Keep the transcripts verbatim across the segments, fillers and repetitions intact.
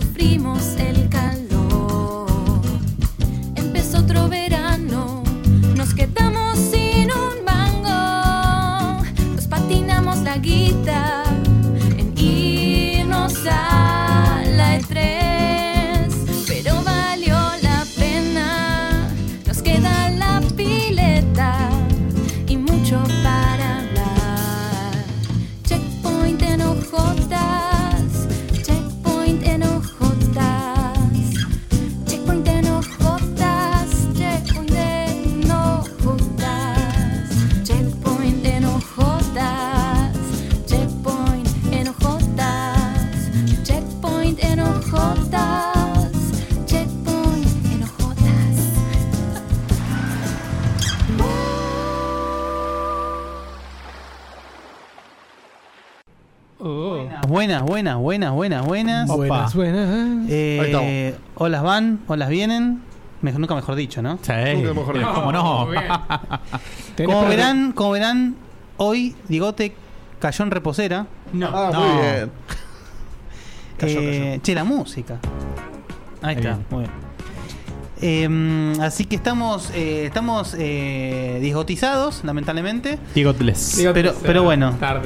sufrimos el calor. Empezó otro verano, nos quedamos sin un mango. Nos patinamos la guita en irnos a la E tres, pero valió la pena. Nos queda la pileta y mucho para hablar. Checkpoint en ojotas, checkpoint en ojotas, checkpoint en ojotas, checkpoint en ojotas, checkpoint en ojotas, checkpoint en ojotas, checkpoint en ojotas, checkpoint en ojotas. Oh. Buenas, buenas, buenas, buenas, buenas. Buenas, buenas. Eh, olas van, olas vienen. Me- nunca mejor dicho, ¿no? Sí. Nunca mejor dicho. ¿Cómo no? Muy bien. Como Tenés verán, como verán, hoy Digote cayó en reposera. No. Ah, No. muy bien. Cayó, Eh, cayó. Che, la música. Ahí Ahí está, bien. muy bien. Eh, así que estamos, eh, estamos eh, disgotizados, lamentablemente. Digotless. Digo, Pero- eh, pero bueno. Tarde.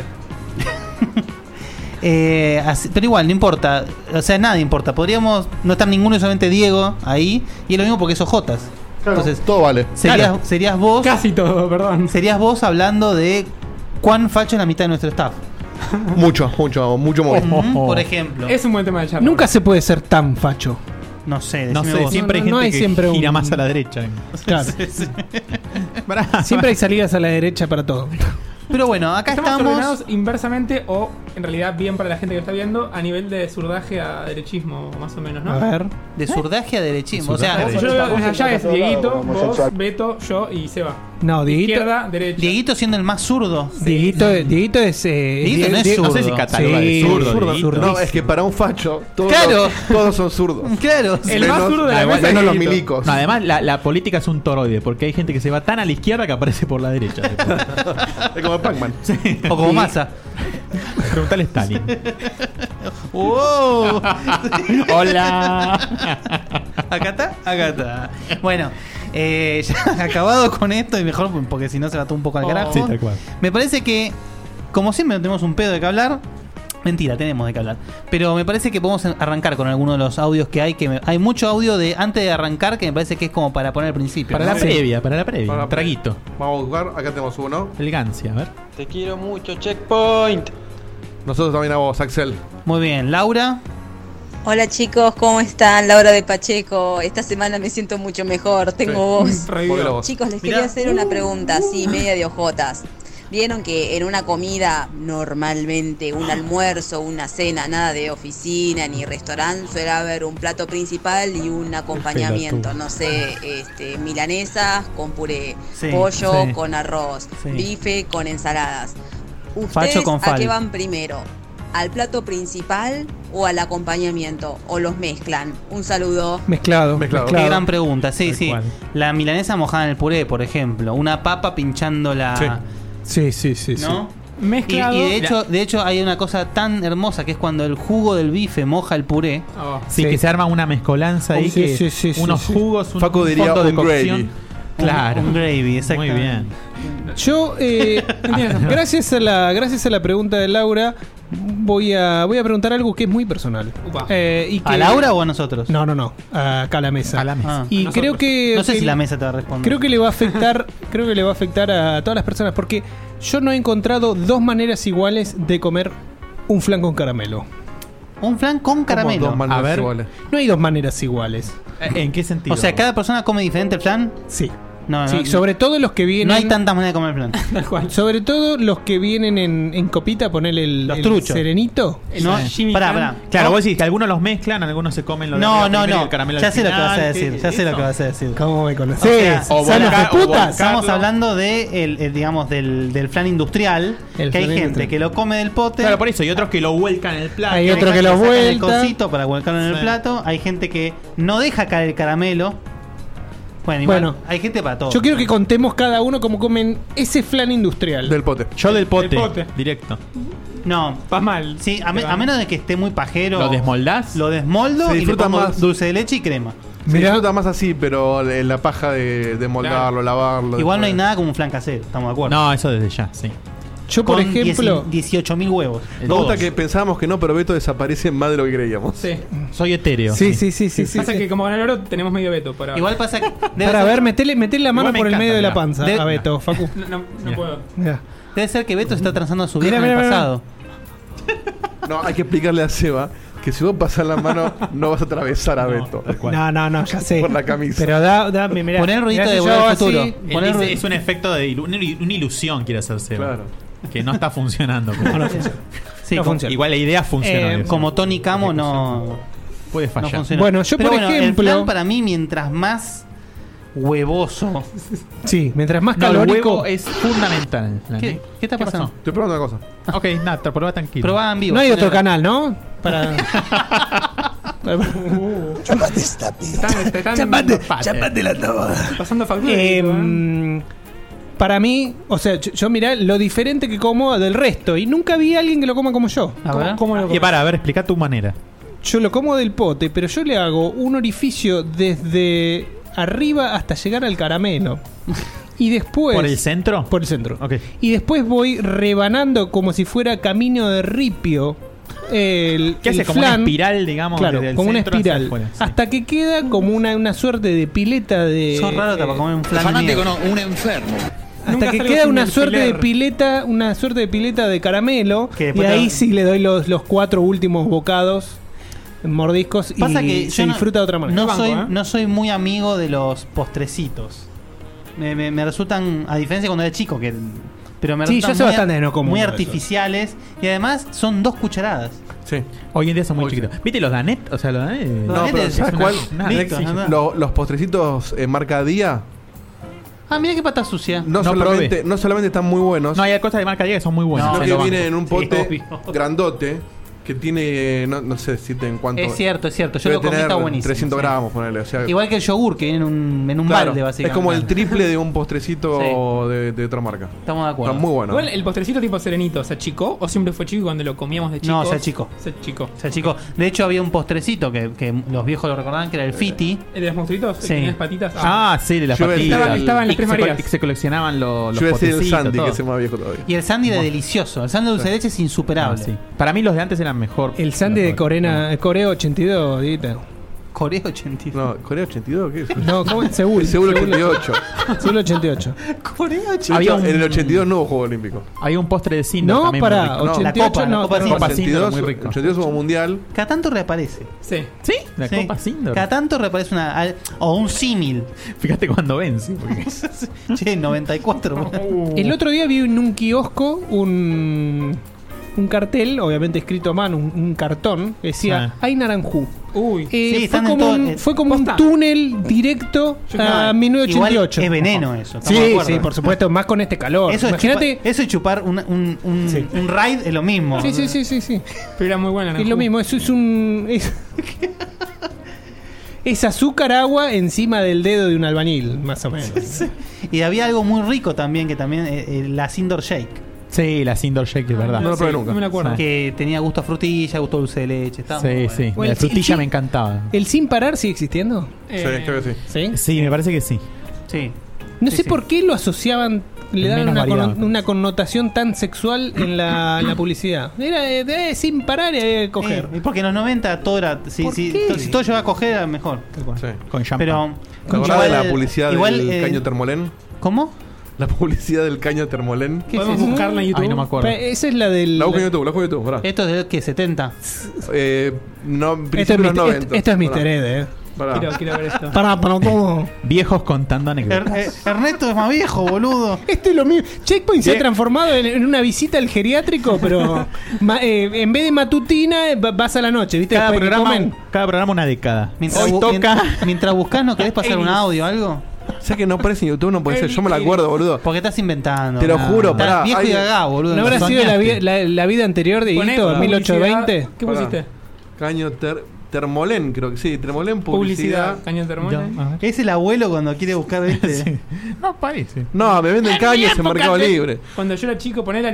Eh, así- pero igual, no importa. O sea, nada importa. Podríamos no estar ninguno, solamente Diego ahí. Y es lo mismo porque es Ojotas. Claro, Entonces, todo vale. serías, claro. serías vos. Casi todo, perdón. Serías vos hablando de cuán facho es la mitad de nuestro staff. Mucho, mucho, mucho móvil. Ujú, por ejemplo. Es un buen tema de charla. Nunca se puede ser tan facho. No sé, No decime sé, vos. siempre No, hay no gente hay que siempre gira un- más a la derecha. Claro. Pará. Siempre hay salidas a la derecha para todo. Pero bueno, acá Estamos estamos. ordenados inversamente o, en realidad, bien para la gente que lo está viendo, a nivel de zurdaje a derechismo, más o menos, ¿no? A ver. De surdaje a derechismo. O sea, De Yo lo veo desde allá es Dieguito, Como vos, homosexual. Beto, yo y Seba. No, Dieguito. Izquierda, derecha. Dieguito siendo el más zurdo. Dieguito, Dieguito es. Eh, Dieguito no es Die- zurdo. No sé si cataloga de Sí, zurdo. Zurdo. Dieguito. No, es que para un facho, todos, Claro. los- todos son zurdos. Claro. El más Menos- zurdo de la ah, mesa es menos los Dieguito. milicos. No, además, la, la política es un toroide, porque hay gente que se va tan a la izquierda que aparece por la derecha. Es como Pac-Man. O como Massa. Preguntale a Stalin. ¡Wow! Hola. Acá está, acá está. Bueno, eh, ya acabado con esto y mejor porque si no se va todo un poco al Oh. carajo. Sí, tal cual. Me parece que, como siempre, no tenemos un pedo de que hablar. Mentira, tenemos de qué hablar. Pero me parece que podemos arrancar con alguno de los audios que hay. Que me- hay mucho audio de antes de arrancar que me parece que es como para poner al principio. Para ¿no? la previa, para la previa. Para la Traguito. Vamos a buscar, acá tenemos uno. Elegancia, a ver. Te quiero mucho, Checkpoint. Nosotros también a vos, Axel. Muy bien, Laura. Hola chicos, ¿cómo están? Laura de Pacheco. Esta semana me siento mucho mejor, tengo voz. Revivió. Ponelo vos. Chicos, les Mirá. quería hacer una pregunta así, media de ojotas. Vieron que en una comida, normalmente, un almuerzo, una cena, nada de oficina ni restaurante, suele haber un plato principal y un acompañamiento. No sé, este, milanesas con puré, Sí, pollo sí. con arroz, Sí. bife con ensaladas. Facho ¿Ustedes con a fal. qué van primero? ¿Al plato principal o al acompañamiento? ¿O los mezclan? Un saludo. Mezclado. Mezclado. Qué gran pregunta, sí, Tal sí. cual. La milanesa mojada en el puré, por ejemplo. Una papa pinchando la. Sí. Sí, sí, sí. sí. ¿No? Y, Mezclado. y de hecho, de hecho hay una cosa tan hermosa que es cuando el jugo del bife moja el puré. Oh. Sí, Sí. que se arma una mezcolanza ahí. Sí, que sí, sí, sí, unos sí. jugos, un, Facu un diría fondo de un cocción. gravy. Claro. Un, un gravy, Muy exactamente. bien. Yo, eh, gracias a la gracias a la pregunta de Laura, voy a voy a preguntar algo que es muy personal. Upa. Eh, y que- ¿A Laura o a nosotros? No, no, no. Acá a la mesa. A la mesa. Ah. Y Nosotros. creo que No sé que- si la mesa te va a responder. Creo que le va a afectar, creo que le va a afectar a todas las personas porque yo no he encontrado dos maneras iguales de comer un flan con caramelo. Un flan con Como caramelo. dos maneras A ver. iguales. No hay dos maneras iguales. ¿En qué sentido? O sea, cada persona come diferente el flan. Sí. No, Sí, no, sobre todo los que vienen no hay tantas maneras de comer el flan. Tal cual. sobre todo los que vienen en, en copita, ponerle el, Los el truchos. serenito. El No, Jimmy pará, Flan. pará. Claro, No. vos decís que algunos los mezclan, algunos se comen lo de No, arriba no, primero y no. el caramelo Ya al sé lo que final. vas a decir. ¿Qué- Ya sé lo eso? que vas a decir. ¿Cómo me O conoces? sea, o ¡Sanos de volcar- o putas! volcar- Estamos Carlos. hablando de el, el, digamos del, del flan industrial, El que hay flan gente industrial. que lo come del pote. Claro, por eso. Y otros que lo vuelcan en el plato. Hay que otro le que lo sacan el vuelta. cosito para volcarlo en el Sí. plato. Hay gente que no deja caer el caramelo. Bueno, igual, Bueno, hay gente para todo. Yo quiero que contemos cada uno cómo comen ese flan industrial. Del pote. Yo del pote. Del pote. Directo. No. Vas mal. Sí, a, me- Te va. a menos de que esté muy pajero. ¿Lo desmoldás? Lo desmoldo Se y le disfruta pongo más. dulce de leche y crema. Se Mirá. disfruta más así, pero en la paja de, de moldarlo, lavarlo. Igual no hay después. nada como un flan casero, estamos de acuerdo. No, eso desde ya, sí. Yo, por Con ejemplo, dieciocho mil huevos. Me Todos. gusta que pensábamos que no, pero Beto desaparece más de lo que creíamos. Sí. Soy etéreo. sí, sí, sí, sí, sí. Pasa sí. que como ganar oro tenemos medio veto para. Igual pasa que. Debe Para ser, ver, metele, metele la mano Igual me por el encanta, medio de la mirá. panza De- a Beto, Facu. No, no, no Mira. puedo. Mirá. debe ser que Beto se está transando a su Mira, vieja en el mira, mira. pasado. No, hay que explicarle a Seba que si vos pasás la mano no vas a atravesar a Beto. No, no, no, ya sé. Por la camisa. Pero da, dame, mirá. Poné el ruidito Mirá, de si Volver yo al hago Futuro. así- Él Poner- dice, es un efecto de ilu- una, ilu- una ilusión quiere hacerse. Claro. Que no está funcionando. No, no funciona. Sí, No como, funciona. Igual la idea funciona. Eh, digamos. como Tony Camo no, Puede no fallar. funciona. Bueno, yo, Pero por bueno, ejemplo- el flan para mí, mientras más huevoso. Sí, mientras más No, el calórico. huevo es fundamental. ¿Qué, ¿Qué está pasando? Estoy probando una cosa. pasó? Ok, nada, te probá tranquilo. Probá en vivo. No hay otro señora. canal, ¿no? Para. Están, te están pasando factura. Eh, Nico, ¿eh? mm, para mí, o sea, yo, yo mirá lo diferente que como del resto. Y nunca vi a alguien que lo coma como yo. A ver. ¿Cómo lo Y para, a ver, explica tu manera. Yo lo como del pote, pero yo le hago un orificio desde arriba hasta llegar al caramelo. Y después. ¿Por el centro? Por el centro. Ok. Y después voy rebanando como si fuera camino de ripio. El, ¿Qué hace? el Como flan. una espiral, digamos. Claro, desde el como una centro hacia espiral. afuera, sí. Hasta que queda como una, una suerte de pileta de. Sos raro para comer un flan de nieve. un enfermo. Hasta Nunca que salgo queda sin una el suerte de filer. pileta, una suerte de pileta de caramelo. Que Y después ahí te- sí le doy los, los cuatro últimos bocados, mordiscos, Pasa y que se yo no- disfruta de otra manera. No Banco, soy, ¿eh? no soy muy amigo de los postrecitos. Me, me- me resultan, a diferencia cuando era chico, que pero me Sí, resultan yo hace muy, bastante que no como muy uno de artificiales y además son dos cucharadas. Sí. Hoy en día son muy Hoy sí. chiquitos. ¿Viste los Danet? O sea, los Danet. Los No, Danet pero es ¿sabes una- cuál? una- Listo, sí. nada. Lo- los postrecitos eh, marca Día Ah, mira qué pata sucia. no, No solamente, probé. no solamente están muy buenos, No, hay cosas de marca Diego que son muy buenas. No, sino se que lo banco. vienen en un pote obvio. grandote que tiene, no, no sé si en cuánto. Es cierto, es cierto. Yo debe lo comí, tener está buenísimo. trescientos sí. gramos, ponele. O sea, Igual que el yogur que viene en un, en un claro, balde, básicamente. es como el triple de un postrecito de, de otra marca. Estamos de acuerdo. Está muy bueno. Igual el postrecito tipo serenito, ¿se achicó o siempre fue chico y cuando lo comíamos de chico? No, se achicó. Se achicó. O sea, chicos, de hecho había un postrecito que, que los viejos lo recordaban que era el Fiti. ¿El de los monstruitos? ¿El Sí. que tenía las patitas? Ah, sí, de las Yo iba a decir- patitas. Estaba- estaba en las Y que Tres se col- Marías. que se coleccionaban los, los Yo iba a decir el potecitos, Sandy, todo. que es más viejo todavía. Y el Sandy era delicioso. El Sandy de dulce de leche es Ah, insuperable. sí. Para mí los de antes eran mejor. El Sandy de Corena, Coreo ochenta y dos, Dieguito. Corea ochenta y dos. No, Corea ochenta y dos, ¿qué es? No, ¿cómo? Seúl. El Seúl ochenta y ocho. Seúl ochenta y ocho. Corea ochenta y dos. Había Había un- En el ochenta y dos no hubo Juego Olímpico. Había un postre de Cinder No, también para muy rico. No, ochenta y la ocho copa, no. la copa pero- Cinder. Copa Cinder, ochenta y dos, muy rico. ochenta y dos hubo Mundial. Cada tanto reaparece. Sí. ¿Sí? La Sí. Copa Cinder. Cada tanto reaparece una. al- O un símil. Fíjate cuando vence. Porque... Che, noventa y cuatro. El otro día vi en un kiosco un, un cartel, obviamente escrito a mano, un, un cartón, que decía Sí. Hay Naranjú. Uy. Eh, Sí, fue, están en como todo- un, eh, fue como un posta. túnel directo Yo estaba- a mil novecientos ochenta y ocho. Igual es veneno eso. estamos de Sí, acuerdo. sí, por supuesto, más con este calor. Eso, Imagínate. es chupar, eso y chupar un, un, un, Sí. un ride es lo mismo. Sí, sí, sí, sí, sí. Pero era muy buena. Es lo mismo, eso es un. Es, es azúcar, agua encima del dedo de un albañil, más o menos. Y había algo muy rico también, que también, eh, eh, la Cinder Shake. Sí, la Cinder Shake, es verdad. No lo probé Sí, nunca. No me lo acuerdo. Que tenía gusto a frutilla, gusto a dulce de leche. Estaba muy Sí, bueno. sí. Bueno, La el- el frutilla chi- me encantaba. ¿El sin parar sigue existiendo? Eh, Sí, creo que sí. Sí. Sí, me parece que sí. Sí. No Sí, sé sí. por qué lo asociaban, le daban Menos una, variado. conno- una connotación tan sexual en la, en la publicidad. Era de, de sin parar y de coger. Eh, porque en los noventa todo era. Si, ¿Por si, qué? to- si todo llevaba a coger, era mejor. Sí. Con champán. Pero. ¿Te acordás de igual- la publicidad igual, del eh, caño termolén? ¿Cómo? La publicidad del caño termolén. ¿Qué es Podemos eso? buscarla en YouTube. Ay, no me acuerdo. Pa- Esa es la del. La busco en YouTube, la busco en YouTube, pará. Esto es de que setenta. Eh, no, Esto es, principio de los Mister- noventa. esto es mister Pará, Ed, eh. pará. Quiero, quiero ver esto. Pará, pero ¿cómo? Viejos contando Er- anécdotas. eh, Ernesto es más viejo, boludo. Esto es lo mismo. Checkpoint se ha Bien. transformado en, en una visita al geriátrico, pero ma- eh, en vez de matutina, eh, va- vas a la noche, ¿viste? Cada Después que programa, comen. cada programa una década. Mientras, Hoy bu- toca. mien- mientras buscas, ¿no querés pasar un audio o algo? ¿Sabes que no aparece en YouTube? No puede ser. Yo me la acuerdo, boludo. Porque estás inventando. Te lo nada. juro, Estás pará, viejo hay- y gagá, boludo. ¿No habrá sido la, soñaste. vi- la, la vida anterior de Poné Hito, mil ochocientos veinte? publicidad. ¿Qué Pará. pusiste? Caño ter termolén, creo que sí. Termolén, Publicidad. publicidad. Caño termol. Ya, a ver. Es el abuelo cuando quiere buscar, ¿viste? Sí. No parece. No, me venden caños en Mercado Libre. Cuando yo era chico, poné el año.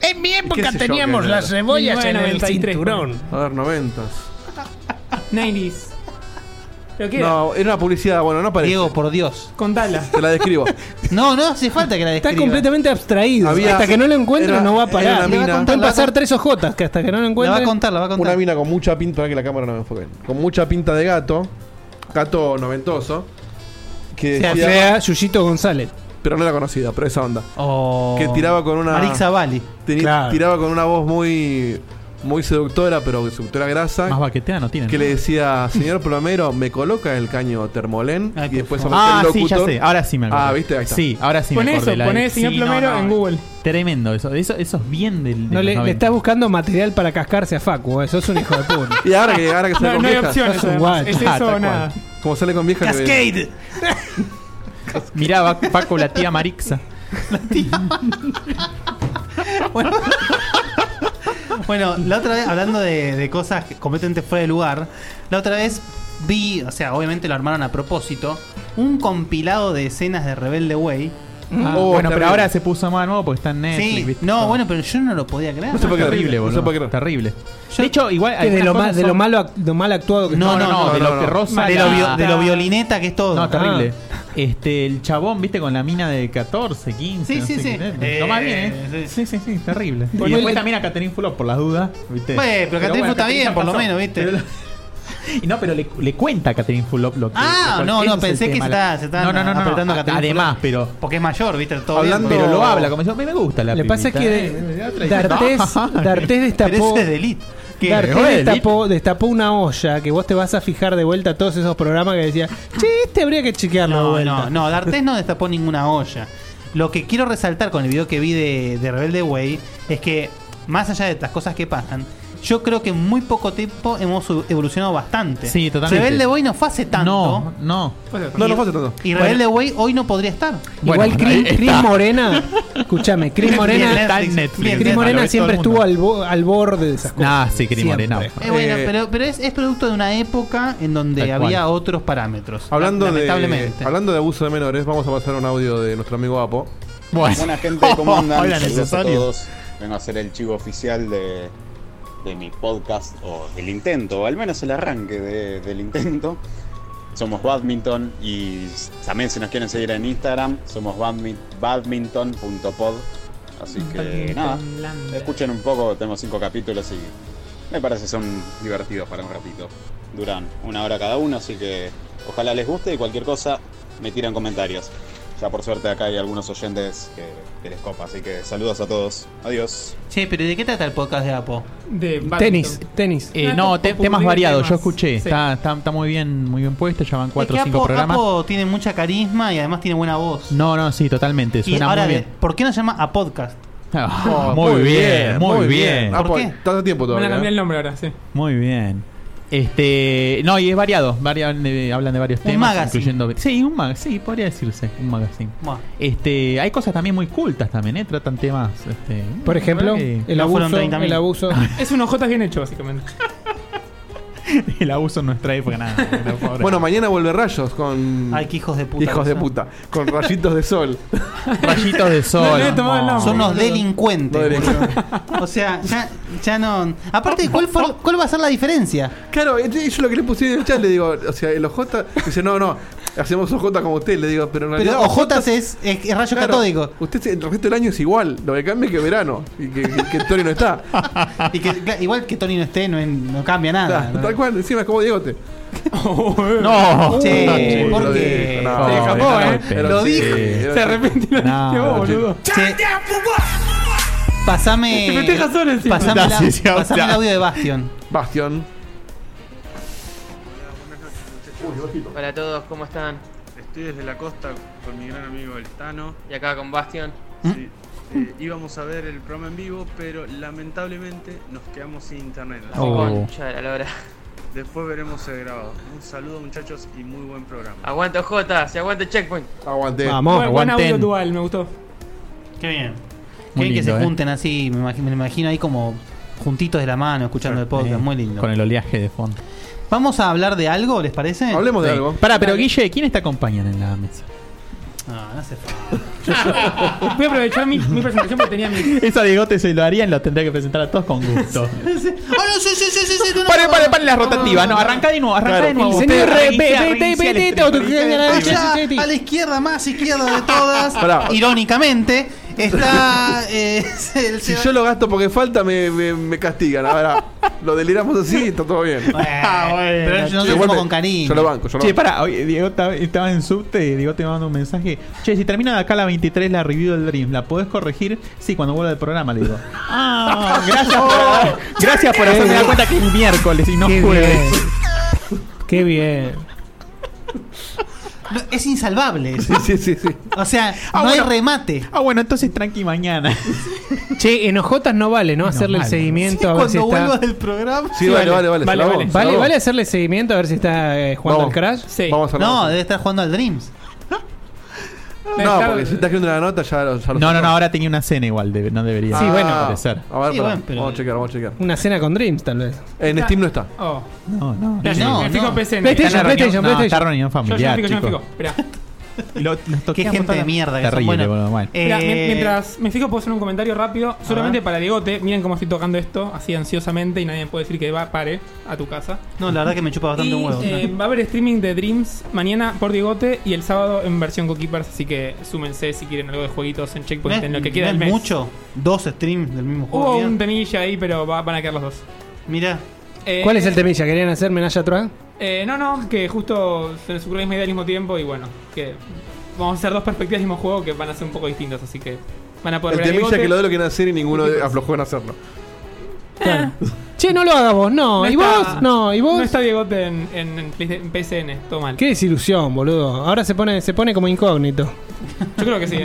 En mi ¿Qué época sé yo teníamos qué las era? cebollas en el noventa y tres, cinturón. A ver, noventas. noventa. ¿Pero qué era? No, era una publicidad, bueno, no aparece. Diego, por Dios. Contala. Te la describo. No, no hace falta que la Está describa. completamente abstraído. Había- hasta que no lo encuentre era- no va a era parar. una Le va a mina- contar- Pueden la va a pasar con- tres ojotas que hasta que no lo La va encuentre. a contar, la va a contar. Una mina con mucha pinta, para que la cámara no me enfoque. Con mucha pinta de gato. Gato noventoso. Que O sea, decía- sea Yuyito González. pero no era conocida, pero esa onda. Oh. Que tiraba con una. Marixa Bali. Teni- Claro. Tiraba con una voz muy. Muy seductora, pero seductora grasa. Más baquetea no tienen. Que le decía, señor plomero, ¿me coloca el caño Termolén? Ay, Y por después favor. aparece Ah, el sí, ya locutor. sé. Ahora sí me acuerdo. Ah, ¿viste? Ahí está. Sí, ahora sí Pon me eso, acordé. La- pon señor sí, no, plomero no. en Google. Tremendo. Eso, eso, eso es bien del. de No los le, le noventa. estás buscando material para cascarse a Facu. Eso es un hijo de puta. Y ahora que, ahora que sale No, con no hay viejas, opciones. sos un además. guacho. Es Ah, eso tal o nada. cual. como sale con viejas. que- Cascade. Mirá, va Paco, la tía Marixa. Bueno, bueno, la otra vez, hablando de, de cosas que completamente fuera de lugar, la otra vez vi, o sea, obviamente lo armaron a propósito, un compilado de escenas de Rebelde Way. Ah, Oh, bueno, terrible. pero ahora se puso más nuevo porque está en Netflix. Sí, ¿viste? no, Todo. bueno, pero yo no lo podía creer. No se puede creer. Terrible, No se boludo. puede creer. Terrible. De hecho, igual. Que de, algunas lo, ma- cosas de lo son- malo ac- lo mal actuado que No, está. no, no, de no, lo no. que rosa. de, lo la- vio- de lo violineta que es todo. No, terrible. Ah. Este, el chabón, viste, con la mina de catorce, quince. Sí, no sí, sé sí. qué. Eh, Lo más bien, ¿eh? sí. Sí, sí, sí, terrible. Bueno, y después el- también a Catherine Fulop por las dudas, ¿viste? Bueno, pero Catherine Fulop está Catherine bien, ya por lo pasó. menos, ¿viste? Pero- y no, pero le, le cuenta a Catherine Fulop lo que. Ah, lo- no, ese no, es el pensé que tema. se está, se está No, no, no, no, apretando no. a Catherine Además, Fulop. pero. Porque es mayor, ¿viste? Todo Hablando- bien, Pero lo habla como yo, me me gusta la Lo que pasa es pibita, que eh. de- D'Artés D'Artés pero destapó. ese es de Elite. ¿Qué? D'Artés Oye, destapó, destapó una olla que vos te vas a fijar de vuelta a todos esos programas que decía, che, este habría que chequearlo de No, vuelta. no, no, D'Artés no destapó ninguna olla. Lo que quiero resaltar con el video que vi de, de Rebelde Way es que, más allá de las cosas que pasan, yo creo que en muy poco tiempo hemos evolucionado bastante. Sí, totalmente. Rebelde Way no fue hace tanto. No, no. No, no fue hace tanto. Y Rebelde Way hoy no podría estar. Bueno, Igual ahí Cris, está. Cris Morena, escúchame, Cris Morena, Está en Netflix. Bien, Cris bien. Morena Lo ve siempre todo el estuvo mundo. al, bo- al borde de esas cosas. Ah, sí, Cris Siempre. Morena. Eh, bueno, Eh, pero, pero es, es producto de una época en donde Tal había cual. otros parámetros. Hablando de, lamentablemente. hablando de abuso de menores, vamos a pasar un audio de nuestro amigo Apo. Bueno. Buena gente, ¿cómo andan? Hola, Saludos a necesario. todos. Vengo a hacer el chivo oficial de, de mi podcast, o el intento, o al menos el arranque de- del intento. Somos Badminton y también si nos quieren seguir en Instagram, somos badmi- badminton punto pod. Así que nada, escuchen un poco, tenemos cinco capítulos y me parece son divertidos para un ratito. Duran una hora cada uno, así que ojalá les guste y cualquier cosa me tiran comentarios. Ya por suerte acá hay algunos oyentes que, que les copa, así que saludos a todos. Adiós. Che, pero ¿de qué trata el podcast de Apo? De badminton. Tenis, tenis. Eh, Ah, no, te- te- temas popularidad, variados, yo temas. escuché. Sí. Está, está, está muy bien, muy bien puesto, ya van cuatro o Es que cinco Apo, programas. Apo tiene mucha carisma y además tiene buena voz. No, no, sí, totalmente. y Suena ahora, muy de- bien. ¿por qué no se llama A Podcast? Ah, muy, bien, muy bien. Apo, ¿Por qué? estás a tiempo Van a todavía. cambiar el ¿eh? nombre ahora, sí. Muy bien. Este, no, y es variado, varian- eh, hablan de varios Un temas, magazine. incluyendo, sí, un mag, sí, podría decirse, un magazine. Buah. Este, hay cosas también muy cultas también, eh, tratan temas, este, Por ejemplo, que- el no fueron abuso, treinta mil. el abuso. Es un ojotas bien hecho, básicamente. el abuso en nuestra época, nada. no, pobre. Bueno, mañana vuelve Rayos con. Ay, qué hijos de puta. Hijos de que son. puta. Con rayitos de sol. rayitos de sol. No le he tomado el nombre. Son unos boludo. delincuentes. No delincuentes. boludo. O sea, ya, ya no. Aparte, ¿cuál, fue- ¿cuál va a ser la diferencia? Claro, entonces yo lo que le puse en el chat le digo, o sea, el O J dice, no, no, hacemos O J como usted, le digo, pero en realidad. Pero Ojotas es, es, es rayo Claro, catódico. Usted el resto del año es igual, lo que cambia es que verano y que, que, que Tori no está. Y que, claro, igual que Tony no esté, no, no cambia nada. Claro, ¿no? tal cual, encima es como Diegote. No. Che, Uy, ¿por lo qué? dijo, no, Se escapó, no, ¿eh? pero Lo sí. dijo. Se arrepiente y lo No, dice vos, no, boludo. Che, pasame. Te festeja solo encima. Pasame, la- Sí, sí, o pasame sea. el audio de Bastion. Bastion. Hola a todos, ¿cómo están? Estoy desde la costa con mi gran amigo el Tano. Y acá con Bastión. Sí, eh, íbamos a ver el programa en vivo, pero lamentablemente nos quedamos sin internet. Así Oh. Concha de la lora. que después veremos el grabado. Un saludo muchachos y muy buen programa. Aguante Jotas y aguante Checkpoint. Aguante. Vamos. Buen, buen audio aguanten. dual, me gustó. Qué bien. Muy Quieren que lindo, se ¿eh? junten así, me imagino, me imagino ahí como juntitos de la mano, escuchando el podcast, Eh, muy lindo. Con el oleaje de fondo. Vamos a hablar de algo, ¿les parece? Hablemos de Sí. algo. Pará, pero Guille, ¿quiénes te acompañan en la mesa? No, no hace falta. Voy a aprovechar mi, mi presentación porque tenía mi. Eso a Diegote se lo harían, lo tendría que presentar a todos con gusto. Oh, no, sí, sí, sí, sí, sí. No, Pare, no, pare, no. pare la rotativa. No, arranca de nuevo, arranca Claro. de nuevo. Señor, Usted re- reinicia, ve- ve- reinicia ve- el ve- stream, te- reinicia el te- stream. Allá, sí, sí. a la izquierda, más izquierda de todas, Pará. irónicamente, está eh, el Si señor- yo lo gasto porque falta, me, me, me castigan. Ahora, lo deliramos así, está todo bien. Bueno, pero nosotros Yo lo igual hacemos me- con cariño. Yo lo banco, yo lo Che, banco. pará, oye, Diego estaba, estaba en subte, Diego te manda un mensaje. Che, si termina de acá la veintitrés la review del Dream, ¿la podés corregir? Sí, cuando vuelva del programa, le digo. Ah, gracias por, gracias por hacerme dar cuenta que es miércoles y no Qué jueves. bien. Qué bien. No, es insalvable. Sí, sí, sí, sí. O sea, Ah, no bueno. hay remate. Ah, bueno, entonces tranqui mañana. Che, en ojotas no vale, ¿no? No Hacerle el vale. seguimiento Sí, a ver si cuando está. vuelva del programa. Sí, vale, vale, vale. Vale, se la vale. vamos, se la ¿Vale, vamos. ¿Vale hacerle seguimiento a ver si está eh, jugando Vamos. al Crash? Sí. Vamos a hacerlo. No, debe estar jugando al Dreams. No, porque si estás escribiendo una nota ya lo ya lo No, no, sacó. no, ahora tenía una cena igual, debe- no debería. Sí, bueno. aparecer. A ver, Sí, pará. bueno, pero- vamos a chequear, vamos a chequear. Una cena con Dreams, tal vez. En Steam no está. Oh. No, no. Ya, No, me fijo no. en P C N. PlayStation, Está en la PlayStation, reunión- no, PlayStation. está reunión Yo, yo me familiar, fijo, yo me chicos. fijo. Esperá. Y lo- los Qué toqueamos gente de ahora. mierda que son. Terrible, Bueno, bueno, bueno. Mirá, eh, mien- mientras me fijo, puedo hacer un comentario rápido. Solamente para Diegote. Miren cómo estoy tocando esto, así ansiosamente. Y nadie me puede decir que va, pare a tu casa. No, la verdad que me chupa bastante Y, un huevo. eh, va a haber streaming de Dreams mañana por Diegote y el sábado en versión Cokeepers. Así que súmense si quieren algo de jueguitos en Checkpoint en lo que queda ¿No del es mes. mucho? Dos streams del mismo juego. Hubo mira. un temilla ahí, pero va- van a quedar los dos. Mira. Eh, ¿Cuál es el temilla? ¿Querían hacer Menage Trois? Eh, no, no, que justo se les ocurrió la misma idea al mismo tiempo y bueno, que vamos a hacer dos perspectivas del mismo juego que van a ser un poco distintas, así que van a poder El ver a temilla Diegote. que lo de lo quieren hacer y ninguno de- aflojó en hacerlo. Claro. Che, no lo hagas vos, no. ¿Y está- vos? No, ¿y vos? No está Diegote en, en, en Play- en P S N, todo mal. Qué desilusión, boludo. Ahora se pone, se pone como incógnito. Yo creo que sí, ¿eh?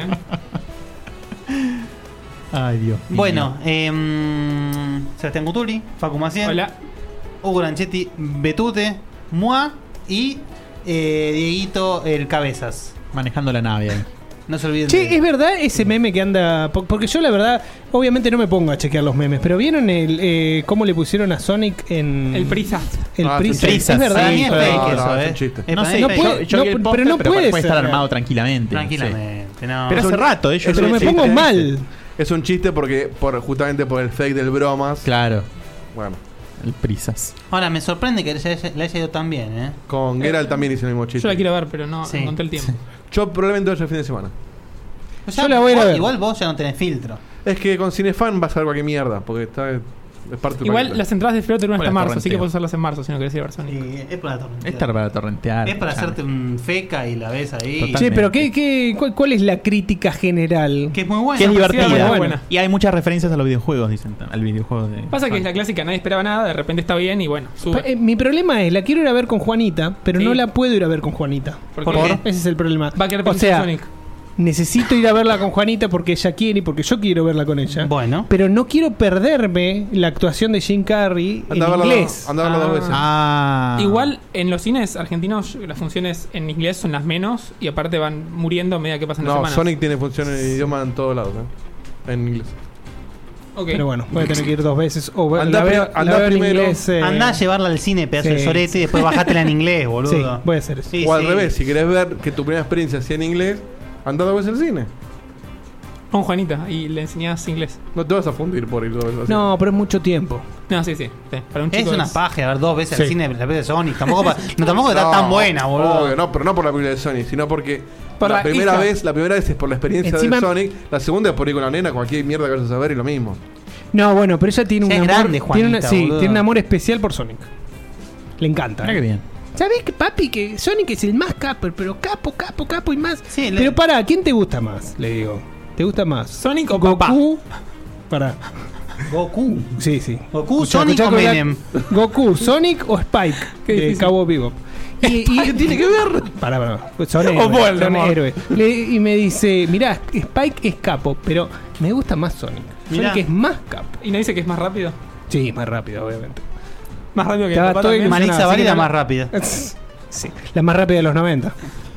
Ay, Dios. mío. Bueno, eh, Sebastián Cutuli, Facu Maciel, Hola. Hugo Ranchetti, Betute, Mua y eh, Dieguito el Cabezas. Manejando la nave ahí. No se olviden. Che, de- ¿es verdad ese meme que anda...? po- Porque yo la verdad, obviamente no me pongo a chequear los memes, pero ¿vieron el eh, cómo le pusieron a Sonic en... El Prisa. El Ah, Prisa? Prisa, Es verdad. Para mí es sí, fake no, eso, no, es eh. un chiste. Es No para sé, mí no fake. puede- yo, yo no, vi el pero póster, no pero puede puede estar ser. armado tranquilamente. Tranquilamente, no. Sí. Pero Es hace un- rato, ellos. es Pero un me chiste. pongo mal. Es un chiste porque por justamente por el fake del bromas. Claro, Bueno, el prisas. Ahora, me sorprende que le haya, le haya ido tan bien, ¿eh? con Geralt también hice el mismo chiste. Yo la quiero ver, pero no Sí. encontré el tiempo. Yo probablemente vaya el fin de semana. O sea, Yo la voy a ir a vos- ver. Igual vos ya no tenés filtro. Es que con Cinefan vas a ver cualquier mierda, porque está es parte del Igual paquete. las entradas de febrero terminan hasta Hola, marzo, así que torrenteo. puedes usarlas en marzo si no querés ir a ver Sonic. Y es para torrentear. Esta es para torrentear. Es para escuchame. hacerte un feca y la ves ahí. Total. Che, pero ¿qué, qué, cuál, cuál es la crítica general? Que es muy bueno. Que es Sí, divertida. muy buena. Y hay muchas referencias a los videojuegos, dicen. Al videojuego de. Pasa que es la clásica, nadie esperaba nada, de repente está bien y bueno, Pa- sube. eh, mi problema es, la quiero ir a ver con Juanita, pero Sí. no la puedo ir a ver con Juanita. ¿Por ¿por qué? qué? Ese es el problema. Va a querer O pensar sea, Sonic. necesito ir a verla con Juanita porque ella quiere y porque yo quiero verla con ella. Bueno. Pero no quiero perderme la actuación de Jim Carrey Anda a en verla inglés. dos- anda a verla dos Ah. veces. Ah. Igual en los cines argentinos las funciones en inglés son las menos y aparte van muriendo a medida que pasan las No, semanas. Sonic tiene función en idioma en todos lados, ¿eh? En inglés. Ok. Pero bueno, voy a tener que ir dos veces. O ver- Andá la veo, pri- la andá veo en primero. inglés, eh, Andá a llevarla al cine, pedazo sí, de sorete, sí. y después bajátela en inglés, boludo. Sí, voy a hacer eso. Sí, o al sí. revés, si querés ver que tu primera experiencia sea en inglés, andá dos veces al cine. Con Juanita y le enseñás inglés. No te vas a fundir por ir dos veces al cine. No, pero es mucho tiempo. No, sí, sí. sí. Para un Es chico una paja a ver dos veces al Sí. cine la vez de Sonic. Tampoco, pa- no, tampoco está tan buena, boludo. Obvio, no, pero no por la película de Sonic, sino porque Por la, la primera hija. vez, la primera vez es por la experiencia Encima- de Sonic, la segunda es por ir con la nena, cualquier mierda que vayas a ver y lo mismo. No, bueno, pero ella tiene un Ya es amor. grande, tiene, una- Juanita, sí, boludo. tiene un amor especial por Sonic. Le encanta. Mira qué bien. ¿Sabés que, papi, que Sonic es el más capo, pero capo, capo, capo y más? Sí, le- Pero para, ¿quién te gusta más? Le digo. ¿Te gusta más? ¿Sonic o Goku? Para. Goku. Sí, sí. Goku, Escuchá, Sonic escuchá o con la- Menem. Goku, Sonic o Spike Qué de difícil. Cabo Vivo. Y, ¿Qué tiene que ver? Para, para. Son O héroes. Son Voldemort. héroes. Le- y me dice, mirá, Spike es capo, pero me gusta más Sonic. Mirá. Sonic es más capo. ¿Y no dice que es más rápido? Sí, más rápido, obviamente. Más rápido que Estaba el papá todo también. ilusionado. Manixa así válida que no- más rápida. Sí, la más rápida de los noventa.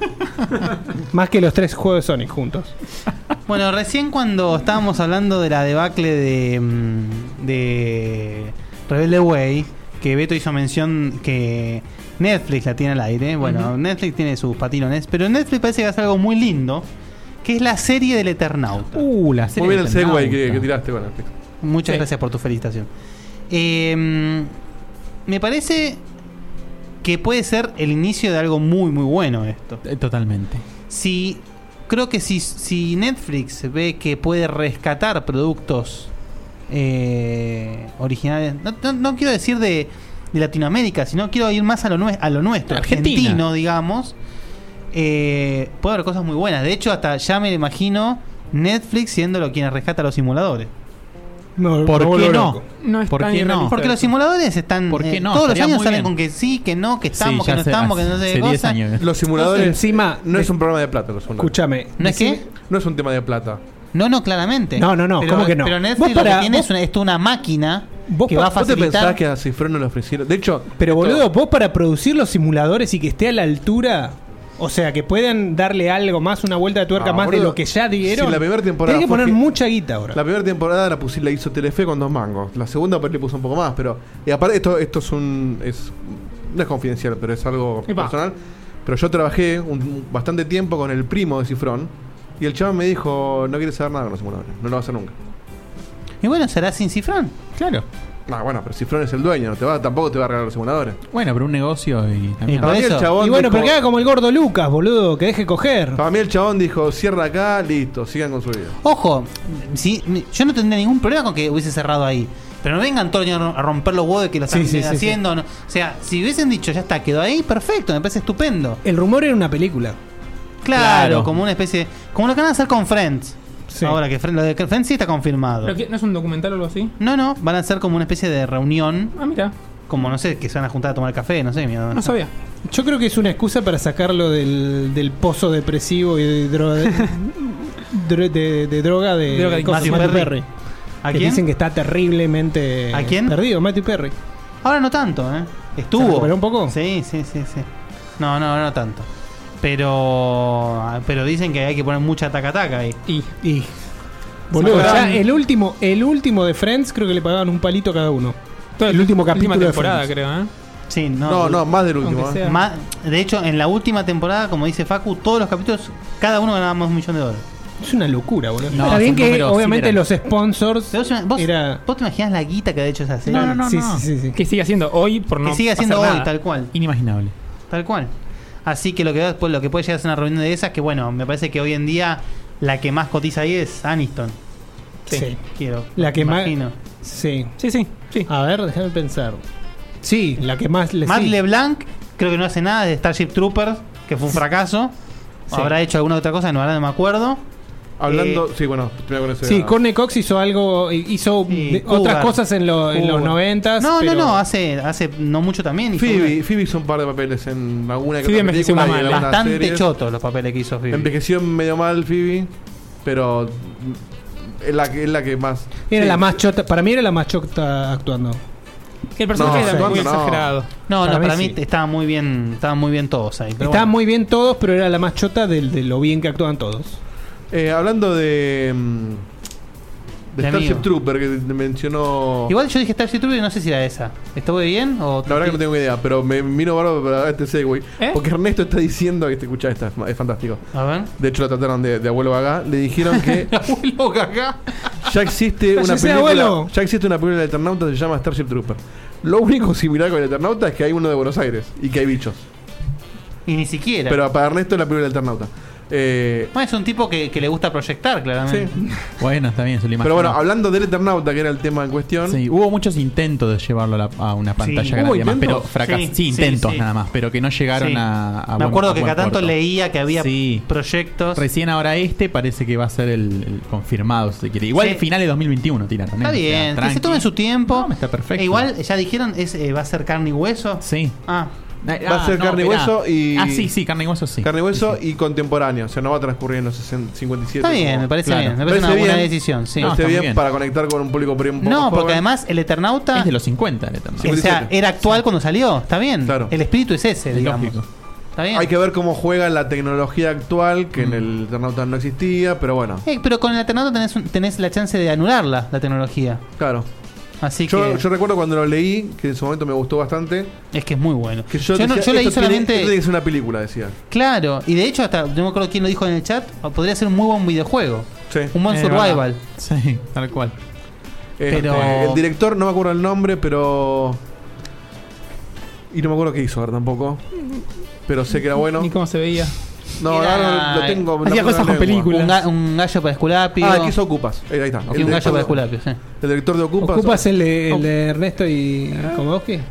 Más que los tres juegos de Sonic juntos. Bueno, recién cuando estábamos hablando de la debacle de, mm, de Rebelde Way, que Beto hizo mención que Netflix la tiene al aire. Bueno, uh-huh. Netflix tiene sus patinones. Pero Netflix parece que va a hacer algo muy lindo, que es la serie del Eternauta. Uh, la serie Muy bien del el segue que, que tiraste con Netflix. Muchas sí. gracias por tu felicitación. Eh, me parece que puede ser el inicio de algo muy muy bueno esto. Eh, totalmente. Si creo que si, si Netflix ve que puede rescatar productos eh, originales, no, no, no quiero decir de, de Latinoamérica, sino quiero ir más a lo, nue- a lo nuestro, Argentina. argentino, digamos, eh, puede haber cosas muy buenas. De hecho, hasta ya me imagino Netflix siendo lo quien rescata los simuladores. No, ¿Por no, qué no, no? no. No es ¿Por tan qué no? irrealista Porque eso. los simuladores están ¿Por qué eh, no? todos los Estaría años muy salen bien. con que sí, que no, que estamos, Sí, que no hace- estamos, que no sé hace qué diez cosa. años. Los simuladores Encima, no es un programa de plata. Los simuladores. Escúchame. ¿No es qué? No es un tema de plata. No, no, claramente. No, no, no, Pero, ¿cómo que no? Pero Netflix Vos lo para- que tiene vos- es una, es una máquina Vos que pa- va a ¿Vos te facilitar. pensás que a Cifrón no le ofrecieron? De hecho, Pero esto- boludo, vos para producir los simuladores y que esté a la altura, o sea, que puedan darle algo más, una vuelta de tuerca Ah, más de boludo. lo que ya dieron. Si la primera temporada tenés que fue poner que- mucha guita ahora. La primera temporada la, pusi- la hizo Telefe con dos mangos. La segunda pues, le puso un poco más, pero. Y aparte, esto, esto es un. Es, no es confidencial, pero es algo Epa. personal. Pero yo trabajé un, bastante tiempo con el primo de Cifrón. Y el chaval me dijo: no quiere saber nada con los simuladores. No lo va a hacer nunca. Y bueno, será sin Cifrón. Claro. No, bueno, pero Cifrón es el dueño. No te va, tampoco te va a regalar los simuladores. Bueno, pero un negocio y también. Y por Para mí el eso. chabón Y bueno, dijo- pero que haga como el gordo Lucas, boludo, que deje coger. Para mí el chabón dijo: cierra acá, listo, sigan con su vida. Ojo, si, yo no tendría ningún problema con que hubiese cerrado ahí. Pero no vengan todos los años a romper los huevos de que lo están Sí, sí, sí, haciendo. no. O sea, si hubiesen dicho ya está, quedó ahí, perfecto, me parece estupendo. El rumor era una película. Claro, Claro. como una especie. Como lo que van a hacer con Friends. Sí. Ahora que Friends, lo de Friends sí está confirmado. ¿Pero qué? ¿No es un documental o algo así? No, no, van a hacer como una especie de reunión. Ah, mira, Como no sé, que se van a juntar a tomar café, no sé, miedo. no sabía. Yo creo que es una excusa para sacarlo del, del pozo depresivo y de droga de, dro- de, de droga de, Droga de cosas, Matthew Matthew Perry. Perry. ¿A Que quién? dicen que está terriblemente ¿A quién? perdido, Matthew Perry. Ahora no tanto, ¿eh? Estuvo. ¿Se recuperó un poco? Sí, sí, sí, sí. No, no, ahora no tanto. Pero pero dicen que hay que poner mucha taca-taca ahí. Y Y boludo, ¿Se acuerdan? ya el último, el último de Friends creo que le pagaban un palito a cada uno. todo El último última capítulo de temporada, Friends. creo, ¿eh? Sí, no. No, no, más del último. Aunque ¿eh? sea. Más- de hecho, en la última temporada, como dice Facu, todos los capítulos, cada uno ganaba más de un millón de dólares. Es una locura, boludo. No, Está bien son que números obviamente los siderantes. sponsors Pero vos, vos- era ¿vos te imaginas la guita que ha hecho esa serie? No, no, no. sí, sí, sí, sí. Que sigue haciendo hoy por no Que sigue haciendo pasar hoy, nada. tal cual. Inimaginable. Tal cual. Así que lo que después lo que puede llegar a ser una reunión de esas, que bueno, me parece que hoy en día la que más cotiza ahí es Aniston. Sí. Quiero. La que más imagino. Sí. Sí, sí, sí. A ver, déjame pensar. Sí, la que más le Matt sí. LeBlanc, creo que no hace nada de Starship Troopers, que fue un fracaso. Sí. Habrá hecho alguna otra cosa, no, ahora no me acuerdo. Hablando. Eh, sí, bueno, primero con ese. Sí, Courtney Cox hizo algo, hizo Sí, de- Cougar. otras cosas en, lo- en los Cougar. noventas. No, pero- no, no, hace, hace no mucho también. hizo Phoebe, Phoebe hizo un par de papeles en alguna que Phoebe otra envejeció película muy y mal, en ¿eh? algunas bastante series. chotos los papeles que hizo Phoebe. Envejeció medio mal Phoebe, pero es la que, es la que más. Era sí. la más chota, para mí era la más chota actuando. Que el personaje No, era muy no. exagerado. No, Para no, mí para mí sí. estaban muy bien, estaban muy bien todos ahí. Pero Estaban bueno. muy bien todos, pero era la más chota de, de lo bien que actúan todos. Eh, hablando de. mm, De De Starship amigo. Trooper que mencionó. Igual yo dije Starship Troopers y no sé si era esa. ¿Estuvo bien? O La verdad que no tengo idea, pero me vino bárbaro para este segue. ¿Eh? Porque Ernesto está diciendo que te escucha esta, es fantástico. A ver. De hecho, lo trataron de, de abuelo Gaga. Le dijeron que Abuelo Gaga. ya existe una ¡Cállese, película. abuelo! Ya existe una película del Eternauta que se llama Starship Trooper. Lo único similar con el Eternauta es que hay uno de Buenos Aires y que hay bichos. Y ni siquiera. Pero para Ernesto es la película del Eternauta. Eh, Bueno, es un tipo que, que le gusta proyectar, claramente. sí. Bueno, está bien, se lo Pero imagino. bueno, hablando del Eternauta, que era el tema en cuestión. Sí, hubo muchos intentos de llevarlo a, la- a una pantalla Sí. grande ¿Hubo y demás, pero intentos? fracas- Sí, sí, sí, intentos sí. nada más, pero que no llegaron Sí. a, a Me buen- acuerdo a que buen cada tanto puerto. leía que había Sí. proyectos. Recién ahora este parece que va a ser el, el confirmado, si se quiere. Igual Sí. finales de dos mil veintiuno tiraron. ¿eh? Está O sea, bien, que se tranqui. tomen su tiempo. No, está perfecto. E igual, ya dijeron, es, eh, va a ser carne y hueso. Sí. Ah, Va a ser carne y mirá. hueso y- Ah, sí, sí, carne y hueso sí. Carne y hueso Sí, sí. y contemporáneo. O sea, no va a transcurrir en los sesenta, cincuenta y siete. está bien, como- me parece claro. bien. Me Me parece una parece buena bien. decisión, sí. Me No, parece está bien, bien. para conectar con un público por ahí un poco No, porque joven. además el Eternauta Es de los cincuenta, el o Eternauta. sea, cincuenta y siete. era actual cuando salió. Está bien. Claro. El espíritu es ese, Es digamos. lógico. Está bien. Hay que ver cómo juega la tecnología actual, que en Mm. el Eternauta no existía, pero bueno, Eh, pero con el Eternauta tenés, un- tenés la chance de anularla, la tecnología. claro. Así yo, que yo recuerdo cuando lo leí, que en su momento me gustó bastante. es que es muy bueno. Que yo, Yo no- decía, yo leí esto tiene- solamente- esto tiene que ser una película, decía. Claro, y de hecho hasta no me acuerdo quién lo dijo en el chat, podría ser un muy buen videojuego. Sí. Un buen Es survival. verdad. Sí, tal cual. Este, Pero- el director, no me acuerdo el nombre, pero. Y no me acuerdo qué hizo ahora tampoco. Pero sé que era bueno. Ni cómo se veía. No, Era- ahora lo tengo. en la Hacía punta cosas de la con lengua. películas. Un, ga- un gallo para Esculapio. Ah, aquí hizo Ocupas. Ahí, ahí está. Sí, El un gallo director para de- Esculapio, sí. El director de Ocupas. ¿Ocupas el de, el de Ernesto y Komodowski?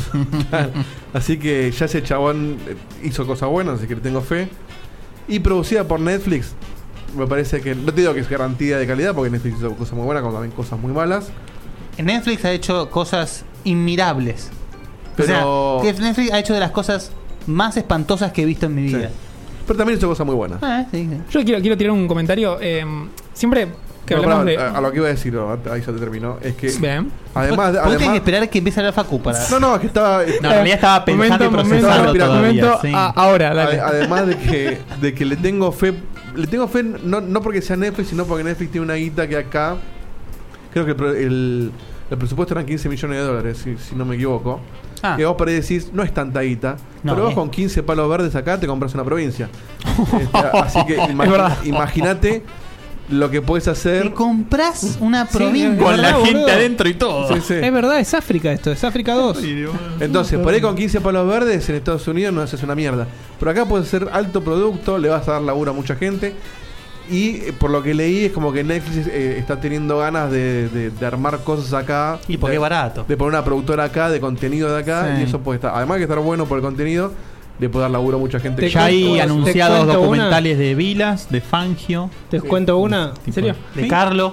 Así que ya ese chabón eh, hizo cosas buenas, así que le tengo fe. Y producida por Netflix. Me parece que. No te digo que es garantía de calidad, porque Netflix hizo cosas muy buenas, como también cosas muy malas. Netflix ha hecho cosas inmirables. Pero. O sea, que Netflix ha hecho de las cosas más espantosas que he visto en mi vida. Pero también hizo cosas muy buenas. Ah, sí, sí. Yo quiero, quiero tirar un comentario. eh, siempre que No, hablamos pará, de. a, a lo que iba a decir, no, ahí ya te terminó. Es que. Bien. Además, Vos tenés que además esperar que empiece la facu para. no, no, es que estaba. No, en realidad estaba pensando y Momento, procesando momento, todavía. momento, sí. a- ahora, dale. Ade- Además de que, de que le tengo fe. Le tengo fe no, no porque sea Netflix, sino porque Netflix tiene una guita que acá. Creo que el, pro- el, el presupuesto eran quince millones de dólares, si, si no me equivoco. Ah, Que vos por ahí decís, no es tanta guita. No, pero vos eh. con quince palos verdes acá te compras una provincia. Este, así que imagi- Es verdad. imagínate lo que puedes te hacer. compras una Sí, provincia. es Con la ¿verdad, gente boludo? adentro y todo. Sí, sí. Es verdad, es África esto, es África dos. Entonces, por ahí con quince palos verdes en Estados Unidos no haces una mierda. Pero acá puede ser alto producto, le vas a dar laburo a mucha gente. Y eh, por lo que leí es como que Netflix eh, está teniendo ganas de, de- de armar cosas acá. Y porque de, es barato. de poner una productora acá, de contenido de acá. Sí. Y eso puede estar, además de estar bueno por el contenido, le puede dar laburo a mucha gente. Te que- Ya hay cuento- anunciados te cuento documentales de Vilas, de Fangio. Te cuento una. ¿En serio? De Sí. Carlo.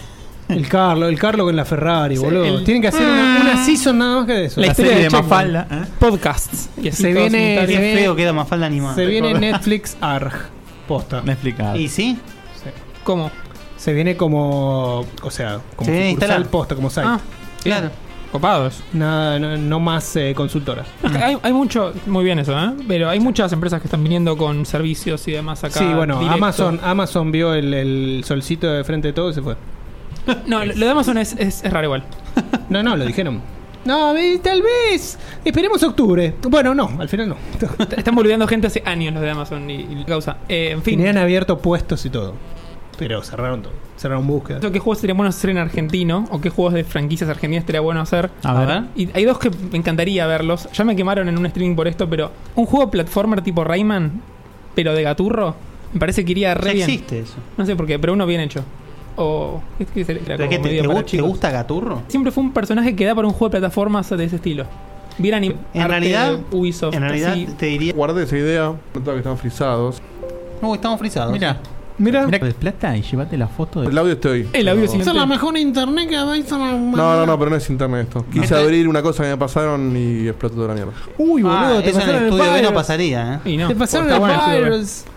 El Carlo, el Carlo con la Ferrari, Sí, boludo. el- Tienen que hacer una, una season nada más que de eso. La La historia serie de de Checkpoint. Mafalda. ¿eh? Podcasts. Y así Se todos viene- unitarios. se Qué viene- feo queda más falda animada. Se viene Netflix Arg. Posta. Me explicaba. ¿Y sí? ¿Cómo? Se viene como. O sea, como Se viene sucursal instalar. posta, como site. Ah, Claro. copados. Nada, no, no más eh, consultora. No, es que hay, hay mucho, muy bien eso, ¿eh? Pero hay muchas empresas que están viniendo con servicios y demás acá. Sí, bueno, directo. Amazon, Amazon vio el, el solcito de frente de todo y se fue. No, lo lo de Amazon es, es, es raro igual. No, no, lo dijeron. No, eh, tal vez. Esperemos octubre. Bueno, no, al final no. Están volviendo gente hace años los de Amazon y, y la causa. Eh, en fin, Tenían abierto puestos y todo. Pero cerraron todo. Cerraron búsqueda. ¿qué juegos serían buenos hacer en argentino? ¿O qué juegos de franquicias argentinas estaría bueno hacer? A ver. Y hay dos que me encantaría verlos. Ya me quemaron en un streaming por esto, pero un juego platformer tipo Rayman, pero de gaturro, me parece que iría re Ya bien. existe eso. No sé por qué, pero uno bien hecho. O. ¿qué- qué sería? Era ¿Pero como qué, te, medio te para gu- te chicos. gusta Gaturro? Siempre fue un personaje que da para un juego de plataformas de ese estilo. Bien anim- En arte realidad, de Ubisoft. en realidad así. te diría. Guardé esa idea, notaba que estaban frisados. No, estamos frisados. Mira, Mira. mira de plata y llévate la foto de. El audio estoy. El audio sí. Esa es la mejor internet que vais a. No, no, no, pero no es internet esto. Quise Este- abrir una cosa que me pasaron y explotó toda la mierda. Uy, boludo, Ah, te eso en pasaron el el, estudio B no virus. pasaría, ¿eh? Y no, Te pasaron está el bueno el estudio B. virus.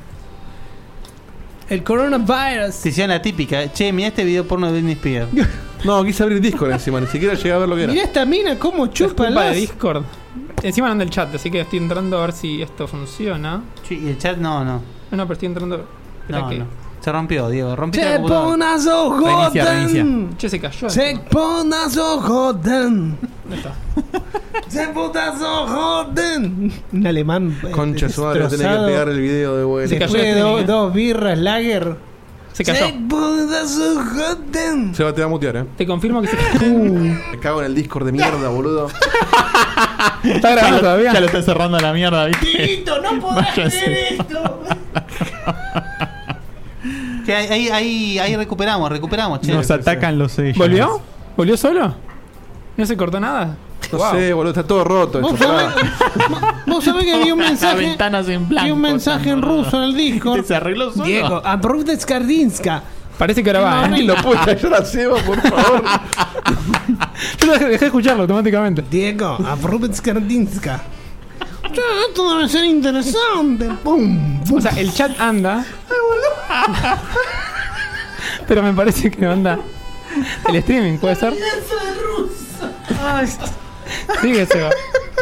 El coronavirus. Te hicieron la típica. Che, mira este video porno de Britney Spears. No, quise abrir Discord encima, ni siquiera llegué a ver lo que era. Mirá esta mina cómo Es chupa culpa de las. Discord. Encima no anda el chat, así que estoy entrando a ver si esto funciona. Che, y el chat no, no. No, no, pero estoy entrando. Espera No, que. no. Se rompió, Diego. Rompiste la Che, computadora. ponazo Reinicia, reinicia. joden. Che, se cayó. Che, ponazo joden. ¿Dónde está? Che, ponazo joden. Un alemán. eh, Concha su madre, tenés que destrozado. pegar el video de vuelta. Se cayó Después el de do- streaming, ¿eh? dos birras lager. Se cayó. Che, ponazo joden. Se va, te va a mutear, eh. Te confirmo que se cayó. Me cago en el Discord de mierda, boludo. Está grabando todavía. Ya lo está cerrando a la mierda, ¿viste? Dieguito, no podés Váyase. hacer esto. Che, ahí, ahí, ahí, ahí recuperamos, recuperamos, che. Nos sí, atacan los sellos. ¿Volvió? ¿Volvió solo? ¿No se cortó nada? No Wow. sé, boludo, está todo roto. Vos esto, sabés, pará. vos sabés que vi un mensaje. ventanas en blanco. Vi un mensaje en ruso en el Discord. Se arregló solo. Diego, apruebe Skardinska. Parece que ahora va, Ay, ¿eh? lo puta, yo la cebo, por favor. Yo lo dejé, dejé de escucharlo automáticamente. Diego, apruebe Skardinska. Che, esto debe ser interesante. Pum, pum. O sea, el chat anda. Pero me parece que no anda. El streaming, ¿puede ser? Ay, sigue, Seba.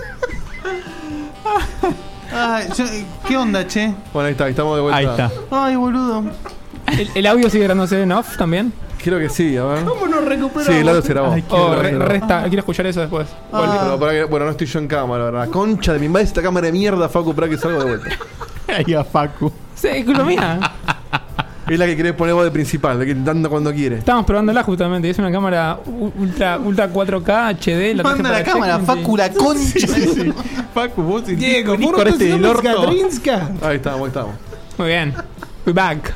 Ay, yo- ¿qué onda, che? Bueno, ahí está, ahí estamos de vuelta. Ahí está. Ay, boludo. ¿El, el audio sigue grabándose en off también? ¿Qué Creo que sí, a ver. ¿Cómo nos recuperamos? Sí, el audio será vos. Ay, oh, re, resta, quiero escuchchar eso después. Ah. Pero para que- bueno, no estoy yo en cámara, ¿verdad? Concha de mi madre, esta cámara de mierda, Facu, para que salga de vuelta. Ahí a Facu. Sí, es culpa mía. Es la que querés poner vos de principal, de que dando cuando quiere. Estábamos probándola justamente. y Es una cámara u- ultra, ultra cuatro K, H D. La traje Manda para la cámara, Checkpoint y- Facu, la concha. Sí, sí. Facu, vos Diego, venís ¿vos con no este te del llamas orto. Katrinska? Ahí estamos, ahí estamos. Muy bien. We back.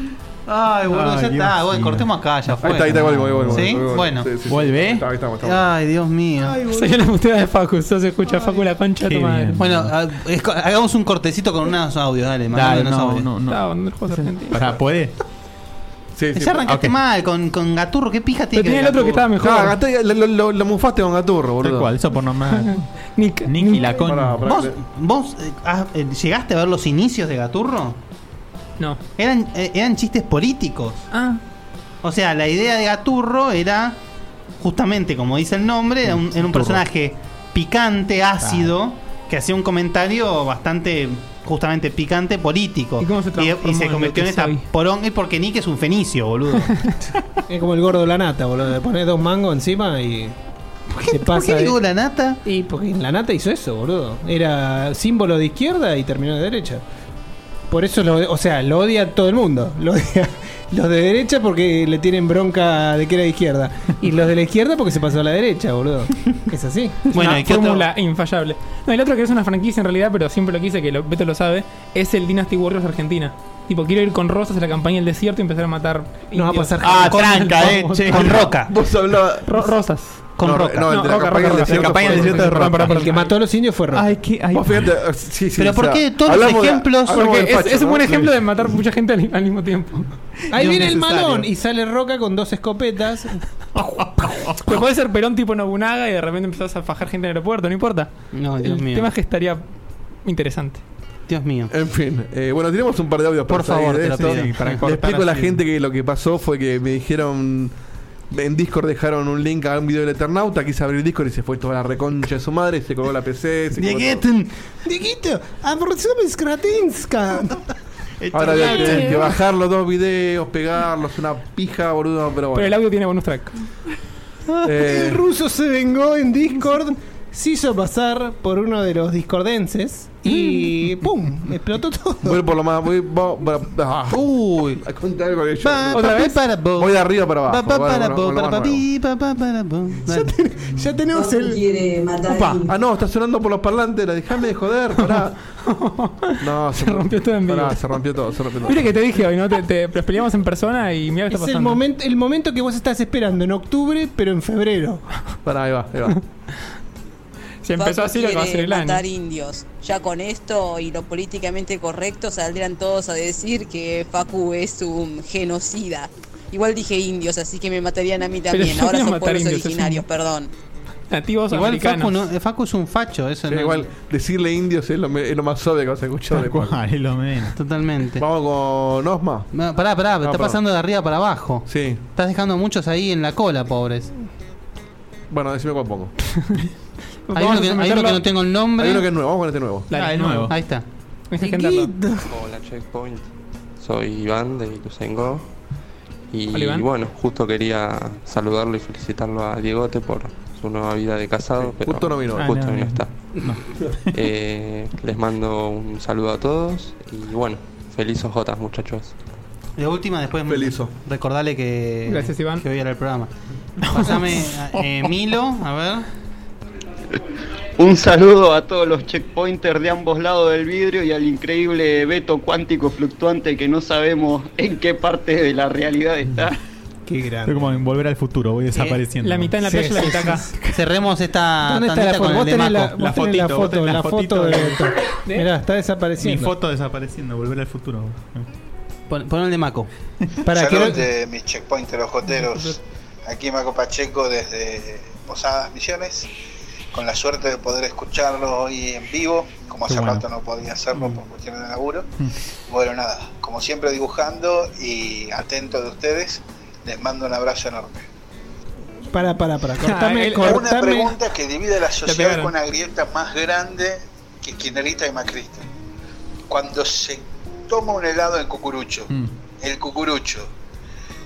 Ay, boludo, Ay, ya Dios está. Bueno, mío. cortemos acá, ya fue. Ahí está, ahí está, vuelvo, vuelvo, vuelvo, ¿Sí? vuelvo. Bueno. Sí, sí, sí. ¿Vuelve? Ahí está, ahí estamos, ahí estamos. Ay, Dios mío. Soy la puteada de Facu. Eso se escucha Facu la concha de Qué tu madre. bien. Bueno, ha- es co- hagamos un cortecito con unos audios, dale, mandame Dale, unos no, audios. no, no. Estaba en los juegos argentinos. Pará, ¿puede? Sí, sí. Ya arrancaste Ok. mal con, con Gaturro, ¿qué pija Pero tiene tenía el otro que estaba mejor. Ah, gasté- lo, lo, lo, lo mufaste con Gaturro, boludo. Tal cual, eso por nomás. Nick. Nick y la con. Pará, pará. ¿Vos, vos eh, ah, eh, llegaste a ver los inicios de Gaturro? No. Eran, eh, eran chistes políticos. Ah. O sea, la idea de Gaturro era, justamente como dice el nombre, era un, era un personaje picante, ácido, que hacía un comentario bastante, justamente picante, político. ¿Y cómo se transformó y se en convirtió lo en que esta soy? poronga, porque Nick es un fenicio, boludo. Es como el gordo de la nata, boludo. Le pones dos mangos encima y. ¿Por qué, Se ¿por pasa qué de- digo la nata? Y porque la nata hizo eso, boludo. Era símbolo de izquierda y terminó de derecha. Por eso lo, o sea, lo odia todo el mundo. Lo odia los de derecha porque le tienen bronca de que era de izquierda. Y los de la izquierda porque se pasó a la derecha, boludo. Es así. Bueno, Una ¿y qué otro? fórmula infallable. No, el otro que es una franquicia en realidad, pero siempre lo quise, que lo, Beto lo sabe, es el Dynasty Warriors Argentina. Tipo, quiero ir con Rosas a la campaña del desierto y empezar a matar. No va a indios. pasar Ah, Con- tranca, eh, con- che. Con Roca. Vos hablabas. Ro- Rosas. Con no, Roca. No, el No, de la Roca, campaña Roca, del desierto. La campaña del fue- desierto de Perdón, Roca. perdón, El que mató a los indios fue Roca. Ay, qué. Ay, Vos fíjate, eh, sí, sí. Pero o ¿por sea, qué todos los hablamos de- ejemplos- hablamos Porque del es, facho, es un ¿no? buen ejemplo de matar mucha gente al, al mismo tiempo. Ahí Dios viene el necesario. malón y sale Roca con dos escopetas. Pero puede ser Perón tipo Nobunaga y de repente empezás a fajar gente en el aeropuerto, no importa. No, Dios el mío. tema es que estaría interesante. Dios mío. En fin, eh, bueno, tenemos un par de audios Por para favor, salir de te lo esto. pido. Sí, para Le cortar explico a la así. gente que lo que pasó fue que me dijeron. En Discord dejaron un link a un video del Eternauta. Quise abrir Discord y se fue toda la reconcha de su madre. Se colgó la P C. Se colgó todo. Diegueten. Dieguito, abrázame Kratinska. Ahora voy a tener que bajar los dos videos, pegarlos, una pija, boludo. Pero Pero el bueno. audio tiene bonus track. Eh, El ruso se vengó en Discord, se hizo pasar por uno de los discordenses y ¡pum! Explotó todo. voy por lo más. Voy, voy- voy- ah, Uy. a contar algo que yo. Pa, ¿Otra pa, vez? para, bo. Voy de arriba para abajo. Pa, pa, Bueno, para, bueno, bo, bueno, para, más pa, nuevo. pi, pa, pa, para, bo. Dale. Ya tenemos el. quiere matar Opa, ah no, está sonando por los parlantes, déjame de joder, pará. No, se, Se rompió todo en vivo. Pará, se rompió todo, se rompió todo. Mira que te dije hoy, ¿no? Te, te nos peleamos en persona y mira qué está Es el pasando. momento, el momento que vos estás esperando en octubre, pero en febrero. Pará, ahí va, ahí va. Si empezó Facu así, lo que va a ser quiere el año. matar indios. Ya con esto y lo políticamente correcto saldrían todos a decir que Facu es un genocida. Igual dije indios, así que me matarían a mí Pero también. yo Ahora voy a son matar pueblos indios, es originarios, un- perdón. Nativos Igual americanos. Facu, no, eh, Facu es un facho, eso Sí, no. igual, decirle indios es lo, me- es lo más obvio que vas a escuchar. Tal después. cual, es lo menos. Totalmente. Vamos con Osma. No, pará, pará, está perdón. pasando de arriba para abajo. Sí. Estás dejando a muchos ahí en la cola, pobres. Bueno, decime cuál pongo. Hay uno que, hay uno que no tengo el nombre. Hay uno que es nuevo, vamos con este nuevo. Dale, Ah, el nuevo. Ahí está. Tienes que agendarlo. Hola Checkpoint, soy Iván de Ituzaingó y Hola, Iván. bueno, justo quería saludarlo y felicitarlo a Diegote por su nueva vida de casado, pero Justo no vino. Ah, justo no, hoy no no. está. Eh, les mando un saludo a todos y bueno, feliz O J muchachos. De última, después Felizo. recordarle que, Gracias, Iván. que hoy era el programa. Pásame eh, Milo, a ver. Un saludo a todos los checkpointers de ambos lados del vidrio y al increíble Beto cuántico fluctuante que no sabemos en qué parte de la realidad está. Qué Estoy grande. como en volver al futuro, voy desapareciendo. La mitad en la Sí, playa y la sí, mitad acá. Cerremos esta ¿Dónde está la tandita foto? con Vos el de tenés la, Maco. vos La tenés la fotito, vos foto, tenés la la foto fotito de de- Beto. Mirá, está Mi desapareciendo. foto desapareciendo, volver al futuro. Pon, pon el de Maco. Para Saludos que de mis checkpointers ojoteros. Aquí Maco Pacheco desde Posadas Misiones. Con la suerte de poder escucharlo hoy en vivo. Como hace Qué bueno. rato no podía hacerlo por cuestiones de laburo. Bueno, nada. Como siempre dibujando y atento de ustedes. Les mando un abrazo enorme. para, para, para. Cortame, el- Una cortame. pregunta que divide la sociedad pegaron. con una grieta más grande que kirchnerista y macrista. Cuando se toma un helado en cucurucho, Mm. el cucurucho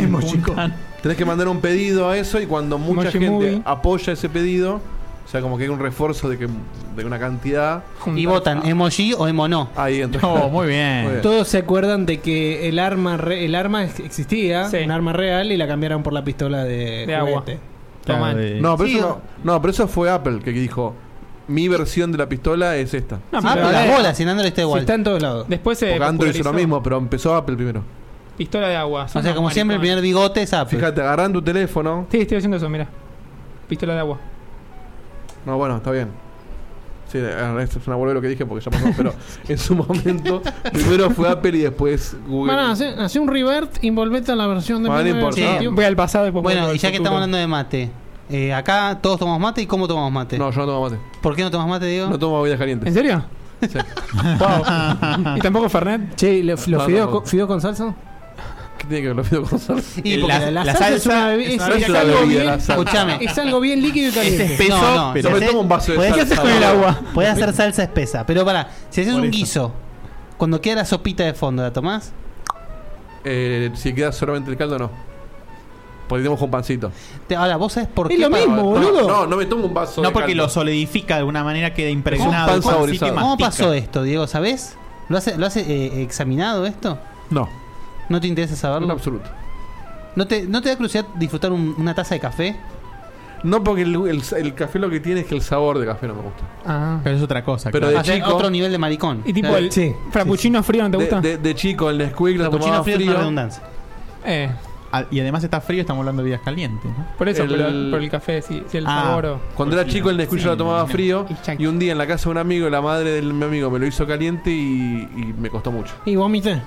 Emoticon. tenés que mandar un pedido a eso y cuando mucha Emoji gente Movie. apoya ese pedido, o sea, como que hay un refuerzo de que de una cantidad. Y votan emoji o emono. Ahí entonces. Oh, muy bien. Muy bien. Todos se acuerdan de que el arma re- el arma ex- existía, Sí. un arma real, y la cambiaron por la pistola de, De agua. juguete. Toma. No, pero Sí, eso no, no, pero eso fue Apple que dijo, mi versión de la pistola es esta. No, Ah, pero pero las eh, bolas, en Android está Sí, igual. está en todos lados. después se Porque Android hizo lo popularizó. mismo, pero empezó Apple primero. Pistola de agua. O Son sea, como unos siempre, el primer maricones. bigote es Apple. Fíjate, agarran tu teléfono. Sí, estoy haciendo eso, mira. Pistola de agua. No, bueno, está bien. Sí, eh, esto es una boludez lo que dije porque ya pasó, pero en su momento primero fue Apple y después Google. Bueno, hace, hace un revert, envolvete a la versión de Bueno, no mil novecientos importa. ochenta y uno. Voy al pasado y después Bueno, vuelvo y al ya que futuro. estamos hablando de mate, eh, acá todos tomamos mate. ¿Y cómo tomamos mate? No, yo no tomo mate. ¿Por qué no tomas mate, Diego? No tomo bebidas ¿En calientes. serio? Sí. Wow. ¿Y tampoco Fernet? Che, ¿los No, lo fideos no. con, fideo con salsa? ¿Qué tiene que ver los videos con salsa? Y La, porque- la la salsa, es, salsa una bebi- es es- una es bebida, algo la bien, salsa. Escuchame. es algo bien líquido y caliente. Es espeso. No, no. pero- Yo me tomo un vaso de Podés- salsa. ¿Qué haces con el agua? Podés hacer salsa espesa. Pero pará, si haces Por un eso. guiso, cuando queda la sopita de fondo, ¿la tomás? Eh, si queda solamente el caldo, no. Porque tenemos un pancito. Te- ahora, ¿vos sabés por Es qué? lo para- mismo, No, boludo. no, no me tomo un vaso No, de porque caldo. lo solidifica de alguna manera, queda impregnado. pan con- sí saborizado. que ¿Cómo mastica. pasó esto, Diego? ¿Sabés? ¿Lo has lo has, eh, examinado esto? No, ¿No te interesa en saberlo? absoluto. ¿No te, ¿No te da curiosidad disfrutar un- una taza de café? No, porque el, el- el café lo que tiene es que el sabor de café no me gusta. Ah. Pero es otra cosa. Pero claro. de O sea, chico- otro nivel de maricón. Y tipo Claro. el Sí, frappuccino frío, ¿no te De, gusta? de- de chico el Nesquik lo Cappuccino tomaba frío es una frío. redundancia. Eh, Ah, y además está frío, estamos hablando de vidas calientes. ¿no? por eso, El- pero por el café, si, si el Ah. sabor o... Cuando era chico el Nesquik Sí, yo lo tomaba me frío Y chanqui. y un día en la casa de un amigo la madre de mi amigo me lo hizo caliente y, y me costó mucho. Y vomité.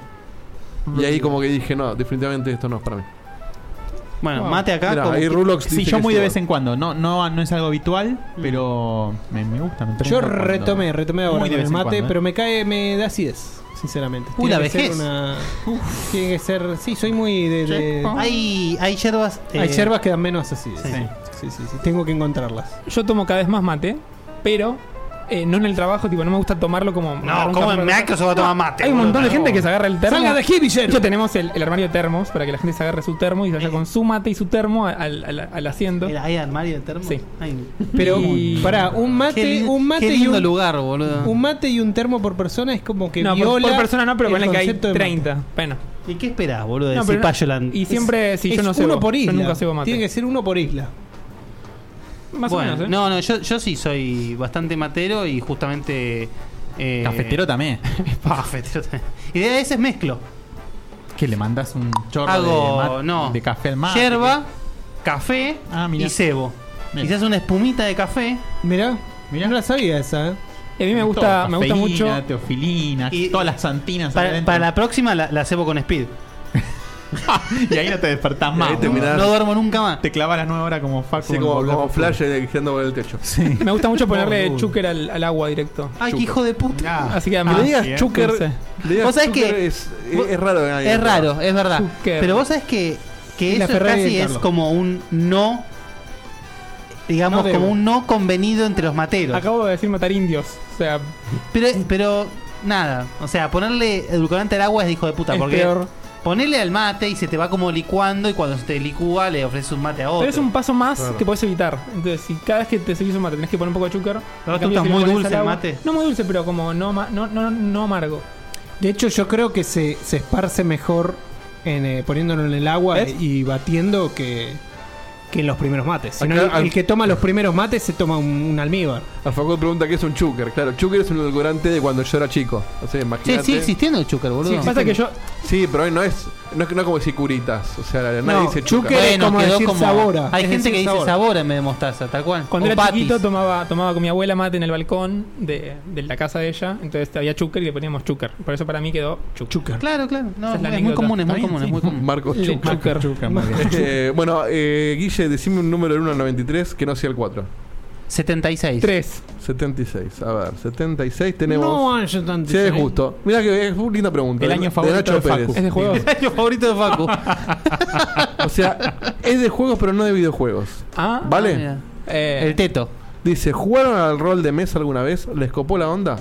Y ahí como que dije, no, definitivamente esto no es para mí. Bueno, Wow. mate acá. Mira, como ahí que- Rulox Sí, dice yo que muy es de igual. vez en cuando. No, no, no es algo habitual, pero me, me gusta. Me Yo trunca cuando- retomé, retomé ahora Muy de con vez el en mate, cuando, ¿eh? pero me cae, me da acidez, sinceramente. Uy, la Tiene que ser vejez. una- Tiene que ser, sí, soy muy de... de- Hay, hay yerbas. Hay eh, yerbas que dan menos acidez. Sí. Sí, sí, sí, tengo que encontrarlas. Yo tomo cada vez más mate, pero eh, no en el trabajo, tipo, no me gusta tomarlo como... agarrar un ¿cómo café en para- Microsoft va a tomar mate, Hay un boludo? montón de gente No. que se agarra el termo. ¡Salga de aquí, De Villero! hecho, tenemos el, el armario de termos para que la gente se agarre su termo y se vaya con su mate y su termo al, al, al asiento. Mira, ¿hay armario de termo? Sí. Hay- Pero, Y- pará, un mate, Qué, li- un mate qué y lindo un, lugar, boludo. un mate y un termo por persona es como que No, por, viola por persona no, pero el ponle que hay concepto de mate. treinta. Bueno. ¿Y qué esperás, boludo? De No, decir pero no- Payoland? y siempre, si Es yo no sé, uno por isla. yo nunca cebo mate. Tiene que ser uno por isla. Más Bueno, o menos, ¿eh? no, no, yo, yo sí soy bastante matero y justamente. Eh, Cafetero también. Cafetero también. Y de a veces mezclo. Que le mandas un chorro Hago, de, mat- no. de café al mar. Yerba, café Ah, mirá. y cebo. Bien. Quizás una espumita de café. Mirá, Mirá. no la sabía esa, ¿eh? Y a mí me gusta, Todo, me gusta cafeína, mucho. teofilina, Y- todas las santinas. Para, adentro. para la próxima la, la cebo con speed. Y ahí no te despertás Y más. ahí boludo. terminás- No duermo nunca más. Te clavas las nueve horas como Facu. Sí, en como, Volver como al Futuro. flash eh, girando por el techo. Sí. Me gusta mucho ponerle Boludo. chúquer al, al agua directo. Ay, qué hijo de puta. Así que Que además. le digas sí, ¿eh? chúquer, No sé. le digas Vos sabés chúquer que- es, es, es raro. que nadie Es lo raro, es verdad. Zucker. Pero vos sabés que, que Es la eso Ferrari de casi es Carlos. como un no. Digamos, No debo. como un no convenido entre los materos. Acabo de decir matar indios. O sea, Pero, pero nada, o sea, ponerle edulcorante al agua es de hijo de puta. es porque peor. ponerle al mate y se te va como licuando y cuando se te licúa le ofreces un mate a otro. Pero es un paso más Claro. que podés evitar. Entonces, si cada vez que te servís un mate tenés que poner un poco de azúcar. ¿No en te cambio, gusta si le muy pones dulce al el agua- mate? No muy dulce, pero como no, ma- no, no, no amargo. De hecho, yo creo que se, se esparce mejor en, eh, poniéndolo en el agua ¿Ves? y batiendo que, que en los primeros mates. Si no, Acá, el, al- el que toma los primeros mates se toma un, un almíbar. Alfacón pregunta qué es un chúquer. Claro, chúquer es un edulcorante de cuando yo era chico. O sea, Sí, imagínate. sigue existiendo el chúcar, boludo. Sí, pasa que yo. Sí, pero hoy no es, no es, no es como decir curitas. O sea, nadie No, dice chúquer. chúquer es como quedó decir sabora. Hay Es gente decir que dice sabor. sabor en vez de mostaza, tal cual. Cuando O era patis. chiquito tomaba, tomaba con mi abuela mate en el balcón de, de la casa de ella. Entonces había chúquer y le poníamos chúquer. Por eso para mí quedó chúquer. Claro, claro. No, Esa es la es muy anécdota. común, es muy Está común, es bien, muy sí. común. Marcos Le- chúquer. chúquer. Chúquer, muy bien. Eh, bueno, eh, Guille, decime un número del uno al noventa y tres que no sea el cuatro. setenta y seis. Tres. setenta y seis. A ver, setenta y seis tenemos. No, hay setenta y Sí, seis. es justo. Mira que es una linda pregunta. El De- año favorito Nacho de Facu. Pérez. Es de juegos. El año favorito de Facu. O sea, es de juegos, pero no de videojuegos. Ah, ¿Vale? Ah, mira. eh, El teto. Dice, ¿jugaron al rol de mesa alguna vez? ¿Les copó la onda?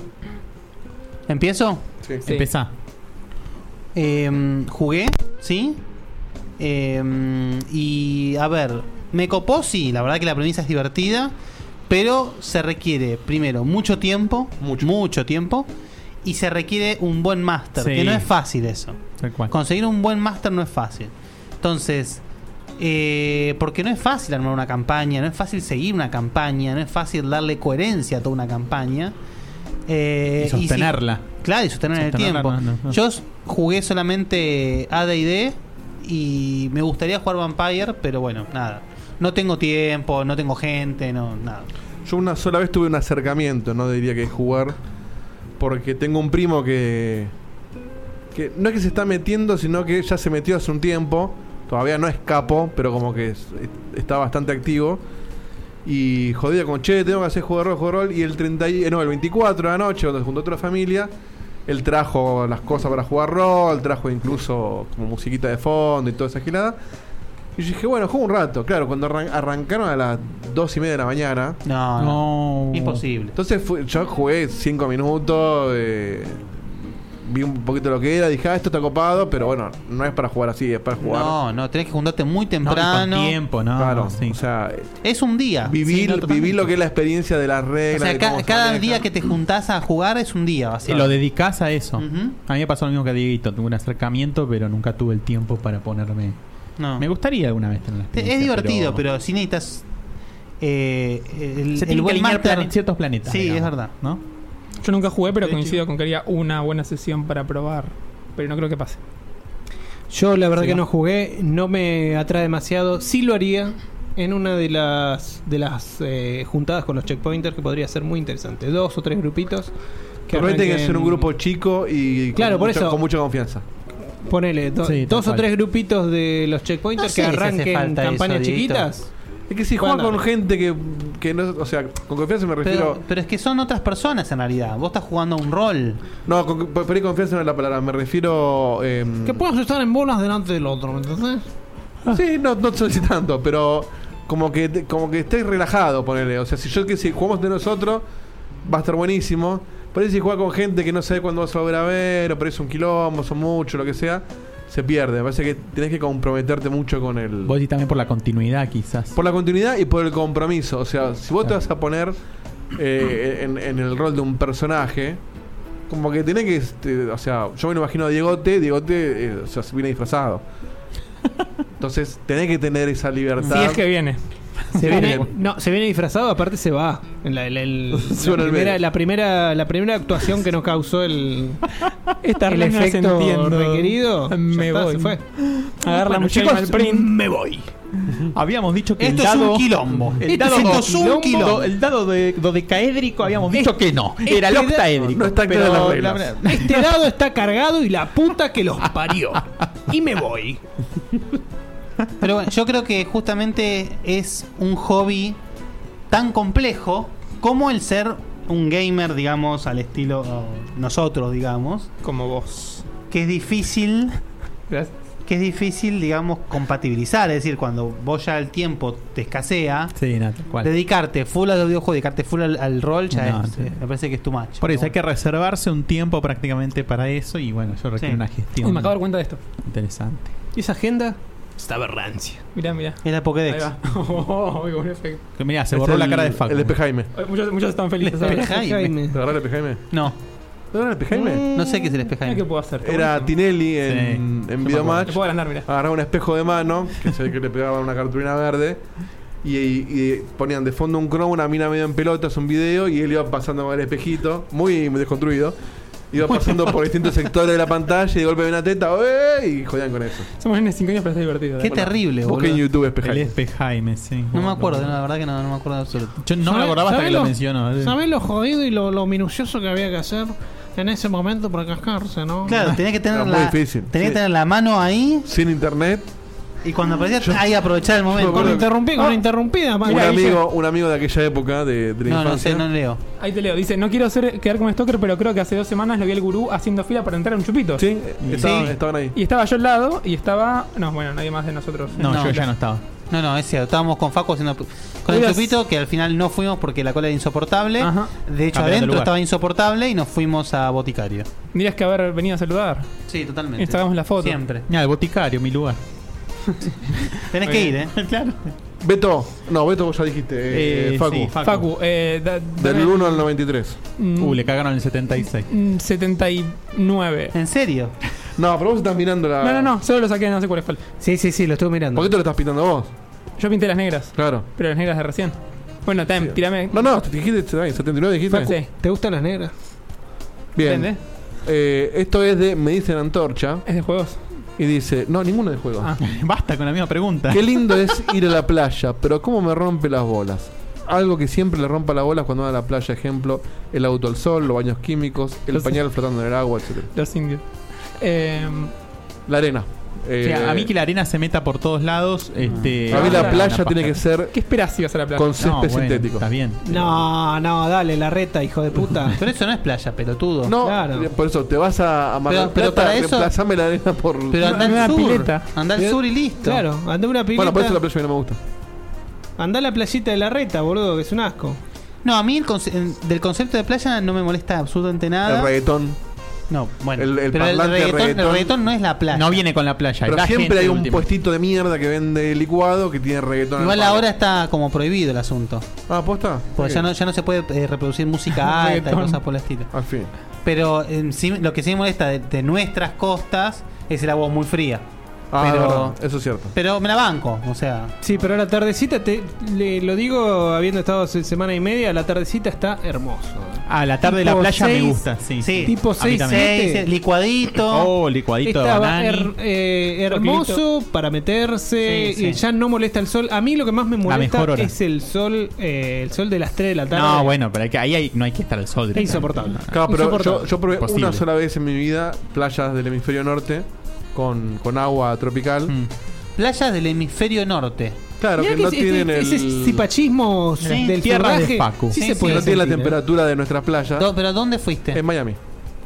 ¿Empiezo? Sí. Sí. Empezá. Eh, jugué, ¿sí? Eh, y a ver, me copó, sí, la verdad que la premisa es divertida, pero se requiere, primero, mucho tiempo, mucho, mucho tiempo, y se requiere un buen máster, Sí. que no es fácil eso. Tal cual. Conseguir un buen máster no es fácil. Entonces, eh, porque no es fácil armar una campaña, no es fácil seguir una campaña, no es fácil darle coherencia a toda una campaña. Eh, Y sostenerla. si- claro, y sostenerla en el Sostenerla, tiempo. no, no, no. Yo s- jugué solamente A D y D y me gustaría jugar Vampire, pero bueno, nada. No tengo tiempo, no tengo gente, no, nada. Yo una sola vez tuve un acercamiento, no diría que jugar, porque tengo un primo que, que no es que se está metiendo, sino que ya se metió hace un tiempo. Todavía no es capo, pero como que es- está bastante activo. Y jodía con, che, tengo que hacer juego de rol, juego de rol. Y el treinta y- eh, no, el veinticuatro de la noche, cuando se juntó toda la familia, él trajo las cosas para jugar rol, trajo incluso como musiquita de fondo y toda esa gilada. Y yo dije, bueno, juego un rato. Claro, cuando arran- arrancaron a las dos y media de la mañana. No, no. Imposible. Entonces fue- yo jugué cinco minutos, eh, vi un poquito lo que era, dije, ah, esto está copado, pero bueno, no es para jugar así, es para jugar. No, no, tenés que juntarte muy temprano. Claro, o sea, Es un día. viví, Sí, no, totalmente. viví lo que es la experiencia de las O reglas. sea, de ca- cómo se cada maneja. día que te juntás a jugar es un día, Si básicamente. lo dedicás a eso. A mí me pasó lo mismo que a Dieguito. Tuve un acercamiento, pero nunca tuve el tiempo para ponerme. No. Me gustaría alguna vez tener la Es experiencia, divertido, pero, si necesitas eh, el, Se el tienen que buen alinear máster- plane- ciertos planetas, Sí, digamos, es verdad. ¿no? Yo nunca jugué, pero coincido con que haría una buena sesión para probar. Pero no creo que pase. Yo la verdad Sí, que va. no jugué, no me atrae demasiado. Sí lo haría en una de las de las eh, juntadas con los checkpointers, que podría ser muy interesante. Dos o tres grupitos. Que Pero tiene que arranquen- ser un grupo chico y con Claro, por mucha- eso- con mucha confianza. Ponele do- Sí, tal dos o cual. tres grupitos de los checkpointers No sé que si hace arranquen falta eso, campañas Dieguito. chiquitas. Es que si juegan Bueno. con gente que, que no, o sea, con confianza me refiero. Pero, pero es que son otras personas en realidad. Vos estás jugando un rol. No, con, por ahí confianza no es la palabra, me refiero. Eh, Que puedas estar en bolas delante del otro, ¿me entendés? Sí, no, no sé si tanto, pero como que te- como que estés relajado, ponele. O sea, si yo que si jugamos de nosotros, va a estar buenísimo. Por ahí si juega con gente que no sabe cuándo vas a volver a ver, o por ahí es un quilombo, son mucho, lo que sea, se pierde. Me parece que tenés que comprometerte mucho con el. Vos decís también por la continuidad, quizás. Por la continuidad y por el compromiso. O sea, si vos te vas a poner eh, en, en el rol de un personaje, como que tenés que. Este, o sea, yo me lo imagino a Diegote, Diegote eh, o sea, se viene disfrazado. Entonces, tenés que tener esa libertad. Si es que viene. Se viene, no, se viene disfrazado, aparte se va. En la, el- el- Se la va en el primera, medio. la primera la primera actuación que nos causó el, Esta el regla se efecto entiendo. requerido. ya Me está, voy. se fue. Agarra la Bueno, mochila chicos, al print. me voy. Habíamos dicho que Esto el es dado. un quilombo. El Esto dado, es un quilombo, quilombo. El dado de dodecaédrico habíamos dicho que no. Este Era el da- octaédrico. No está clara pero las reglas. la- Este dado está cargado y la puta que los parió. Y me voy. Pero bueno, yo creo que justamente es un hobby tan complejo como el ser un gamer, digamos, al estilo oh, nosotros, digamos. Como vos. Que es difícil. Gracias. Que es difícil, digamos, compatibilizar. Es decir, cuando vos ya el tiempo te escasea, Sí, nada, tal cual. dedicarte full a los videojuegos, dedicarte full al, al rol, ya No, es, sí. eh, me parece que es too much. Por eso hay que reservarse un tiempo prácticamente para eso y bueno, eso requiere Sí. una Uy, gestión me acabo de dar cuenta de esto. interesante. ¿Y esa agenda? Estaba rancia. Mirá, mirá. Es la Pokédex. Ahí va. Oh, qué buen efecto. Que mirá, se Es borró la el- cara de Facu. El de P. Jaime. Eh, Muchos, muchos están felices. El ¿sabes? P. Jaime. ¿Te agarrás el P. Jaime? No, ¿Te agarrás el P. Jaime? no sé qué es el espejo. Mira ¿Qué puedo hacer? Está Era buenísimo. Tinelli en, en Le Videomatch. puedo agrandar, mirá. Agarraba un espejo de mano, que se ve que le pegaban una cartulina verde. Y, y ponían de fondo un cromo, una mina medio en pelotas, un video, y él iba pasando con el espejito, muy desconstruido. Iba pasando por distintos sectores de la pantalla y de golpe de una teta, ¡eh! Y jodían con eso. Somos en cinco años, pero está divertido. Qué Bueno, terrible, Busqué en boludo. YouTube Espe El Jaime. Espe Jaime, sí. No me acuerdo, no, la verdad que no, no me acuerdo en absoluto. Yo no me ¿Sabe- acordaba hasta sabe que lo lo- mencionó. ¿Sabés lo jodido y lo, lo minucioso que había que hacer en ese momento para cascarse, no? Claro, tenés que tener Era muy la, difícil. tenés Sí. que tener la mano ahí Sin internet. y cuando aparecía ahí aprovechar el momento. Con Bueno, interrumpida, con interrumpida. Un Mira, amigo, un amigo de aquella época de, de la No, no infancia. sé, no leo. Ahí te leo. Dice, no quiero ser, quedar como stalker, pero creo que hace dos semanas lo vi al gurú haciendo fila para entrar a un chupito. Sí, estaban, Sí. estaban ahí. Y estaba yo al lado y estaba... No, bueno, nadie más de nosotros. No, No, yo ya no estaba. No, no, es cierto. Estábamos con Facu haciendo con el Oigas- chupito, que al final no fuimos porque la cola era insoportable. Ajá. De hecho, Cambiaste de adentro lugar. estaba insoportable y nos fuimos a Boticario. Dirías que haber venido a saludar. Sí, totalmente. Instalamos la foto. Siempre. Mira, el boticario, mi lugar. Tenés que ir, ¿eh? Claro. Beto, no, Beto vos ya dijiste. Eh, Eh, Facu. sí, Facu. Facu, eh, da- Del dame- uno al noventa y tres. Mm, Uh, le cagaron el setenta y seis. mm, setenta y nueve. ¿En serio? No, pero vos estás mirando la. No, no, no, solo lo saqué, no sé cuál es cuál. Sí, sí, sí, lo estuve mirando. ¿Por qué te lo estás pintando vos? Yo pinté las negras, Claro. pero las negras de recién. Bueno, también, Sí. tirame. No, no, te dijiste setenta y nueve, dijiste. Sí. ¿Te gustan las negras? Bien. ¿Entendés? Eh, esto es de Me Dicen Antorcha. Es de juegos. Y dice, no, ninguno de juegos. Ah. Basta con la misma pregunta. Qué lindo es ir a la playa, pero cómo me rompe las bolas. Algo que siempre le rompa las bolas cuando va a la playa, ejemplo, el auto al sol, los baños químicos, el Los- pañal flotando en el agua, etcétera. Los indios. Eh, La arena. Eh, O sea, a mí que la arena se meta por todos lados. Este, a mí la Ah, playa una tiene paja. que ser ¿Qué esperás si vas a la playa? con césped No, bueno, sintético. Está bien. No, no, dale, la reta, hijo de puta. Pero eso no es playa, pelotudo. No, Claro. eh, por eso te vas a, a Mar del Pero- pero Plata, para eso- reemplazame la arena por. Pero anda Una al sur. pileta. Anda al sur y listo. Claro, andá una pileta. bueno, por eso la playa a mí no me gusta. Andá a la playita de la reta, boludo, que es un asco. No, a mí el conce- en- del concepto de playa no me molesta absolutamente nada. El reggaetón. No, bueno. El- el pero el parlante reggaetón, el reggaetón. reggaetón no es la playa. No viene con la playa. Pero da siempre gente hay un última. puestito de mierda que vende licuado que tiene reggaetón. Igual al palo. ahora está como prohibido el asunto. Ah, ¿posta? Porque Ok. ya no, ya no se puede eh, reproducir música alta y Reggaetón. cosas por el estilo. Al fin. Pero eh, sí, lo que sí me molesta de, de nuestras costas es el agua muy fría. Ah, Pero- es verdad, eso es cierto. Pero me la banco, o sea. Sí, pero la tardecita, te, le, lo digo habiendo estado hace semana y media, la tardecita está hermoso. Ah, la tarde de la Tipo playa me seis, gusta. Sí, Sí. Tipo A mí seis, también. siete. Seis, licuadito. Oh, licuadito de Estaba banani. her- eh, hermoso para meterse, Sí, sí. eh, ya no molesta el sol. A mí lo que más me molesta mejor hora. es el sol, eh, el sol de las tres de la tarde. No, bueno, pero hay que- ahí hay- no hay que estar al sol. Es insoportable. Claro, pero Insoportable. yo, yo probé Imposible. una sola vez en mi vida playas del hemisferio norte con, con agua tropical. Mm. Playas del hemisferio norte. Claro, Mirá que no ese- tienen ese el. cipachismo Sí, del tierra de forraje, Facu. Sí, Sí, se sí, puede no tiene la sentir, ¿eh? temperatura de nuestras playas. Do- ¿Pero dónde fuiste? En Miami.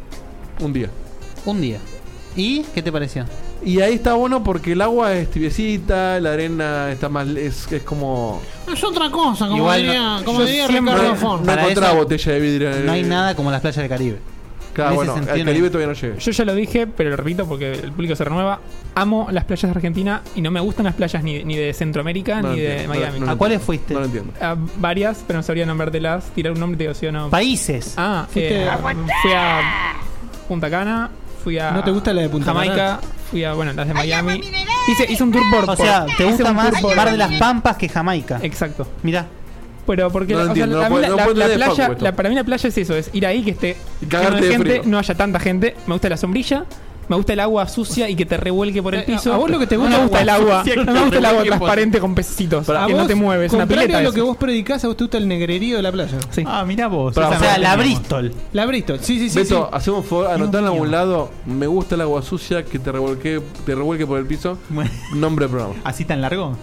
Un día. Un día. ¿Y qué te pareció? Y ahí está bueno porque el agua es tibiecita, la arena está más. Es, es como. Es otra cosa, como Igual diría, no- como yo diría siempre- Ricardo No, Fon. no Para encontraba eso botella de vidrio en el. No hay nada como las playas del Caribe. Claro, en ese bueno, sentido al no Caribe hay. todavía no llegué. Yo ya lo dije, pero lo repito porque el público se renueva. Amo las playas de Argentina y no me gustan las playas ni, ni de Centroamérica No lo ni de entiendo, Miami. no lo ¿A cuáles fuiste? No lo entiendo. A varias, pero no sabría nombrártelas. Tirar un nombre y te digo sí o no. Países. Ah, Fuiste- eh, fui a Punta Cana, fui a ¿No te gusta la de Punta Jamaica, Cana? fui a, bueno, las de Miami. Hice, hice un tour por... O sea, por- ¿te hice gusta un más tour por- Mar de las Pampas que Jamaica? Exacto. Mirá. Pero porque No la- o sea, entiendo, no la- puedo- la, no la- puedo la entender de playa, Facu esto. la- para mí la playa es eso, es ir ahí que esté Y lleno cagarte de de gente, frío. no haya tanta gente. Me gusta la sombrilla, me gusta el agua sucia y que te revuelque por el Eh, piso. a vos lo que te no gusta me gusta es el agua agua, sucia que no te me gusta el agua revuelque por- transparente con pececitos, Para- que A no vos, te mueves, una contrario pileta a lo eso. que vos predicás, a vos te gusta el negrerío de la playa. Sí. Ah, mira vos. Pero, esa O sea, no la tenemos. Bristol. La Bristol, sí, sí, sí. Beto, sí. hacemos un favor, anotá en mío. algún lado. Me gusta el agua sucia que te revuelque, te revuelque por el piso. Bueno, Nombre de programa. ¿así tan largo?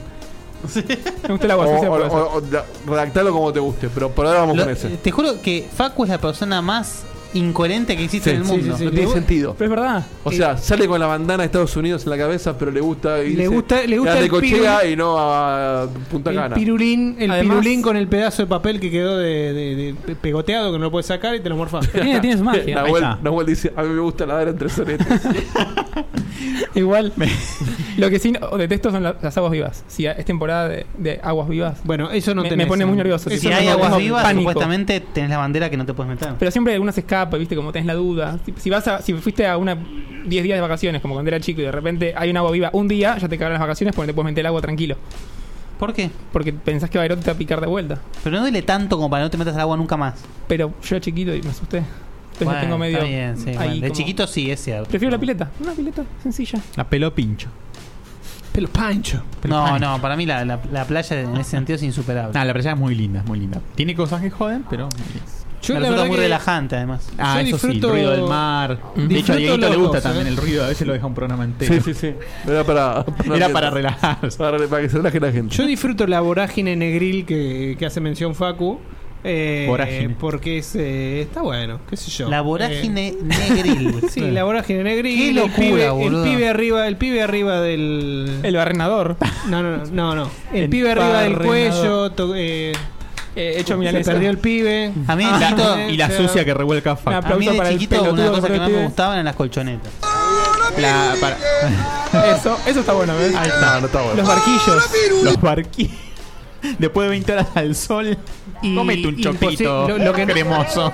Me gusta el agua O, sucia por o- eso. o- o da- redactalo como te guste, pero por ahora vamos Lo- con ese. te juro que Facu es la persona más incoherente que existe Sí, en el sí, mundo. sí, sí. No tiene sentido. Pero es verdad. O sea, sale con la bandana de Estados Unidos en la cabeza, pero le gusta irse Le gusta- le gusta a el Necochea piru- y no a Punta El Cana. pirulín, el Además- pirulín con el pedazo de papel que quedó de, de- de pegoteado que no lo puedes sacar y te lo morfás. Tiene, tiene su magia. Nahuel, Ahí está. Nahuel dice, a mí me gusta nadar entre soletes. Igual, lo que sí no- detesto son la- las aguas vivas. Si es temporada de, de aguas vivas, Bueno, eso no me, tenés. me pone muy nervioso. Eso Si Tipo, hay tengo- aguas tengo vivas, pánico. supuestamente tenés la bandera que no te puedes meter. Pero siempre alguna se escapa, ¿viste? Como tenés la duda. Si, si vas a, si fuiste a una diez días de vacaciones, como cuando era chico, y de repente hay un agua viva un día, ya te cagaron las vacaciones porque te puedes meter el agua tranquilo. ¿Por qué? Porque pensás que Bairote te va a picar de vuelta. Pero no duele tanto como para que no te metas al agua nunca más. Pero yo era chiquito y me asusté. Entonces Bueno, tengo medio. está bien, sí, ahí bueno, de como- chiquito sí, es cierto. Prefiero la pileta. Una pileta sencilla. La pelo pincho. Pelo pancho. Pero No, pancho. no, para mí la, la, la playa en ese sentido es insuperable. Ah, la playa es muy linda, es muy linda. Tiene cosas que joden, pero. Yo Me la resulta verdad muy que- relajante además. Ah, Yo eso sí, el disfruto- ruido del mar. De hecho, a disfruto Dieguito le los gusta dos, también ¿eh? el ruido, a veces lo deja un programa entero. Sí, sí, sí. Era para, Era para relajarse. Para, para que se relaje la gente. Yo disfruto la vorágine negril que, que hace mención Facu. eh, Vorágine. Porque es, eh, está bueno, qué sé yo. La vorágine negril. Eh, sí, la vorágine negril. Qué el locura, pibe, boludo. el pibe arriba, el pibe arriba del. El barrenador. No, no, no, no, no. El, El pibe arriba del barrenador. cuello. to- eh, Eh, hecho se milanesa. perdió el pibe. A mí de Ah, chiquito, eh, Y la o sea, sucia que revuelca Facu. Una a mí aplauso de para el chiquito una pelotudo cosa que por el más me pibe. gustaban eran las colchonetas. La, para... Eso, eso está bueno, ¿ves? Ahí está. No, no está bueno. Los barquillos. Los barquillos. Después de veinte horas al sol, Y- comete un imposi- chopito lo- lo que no- cremoso.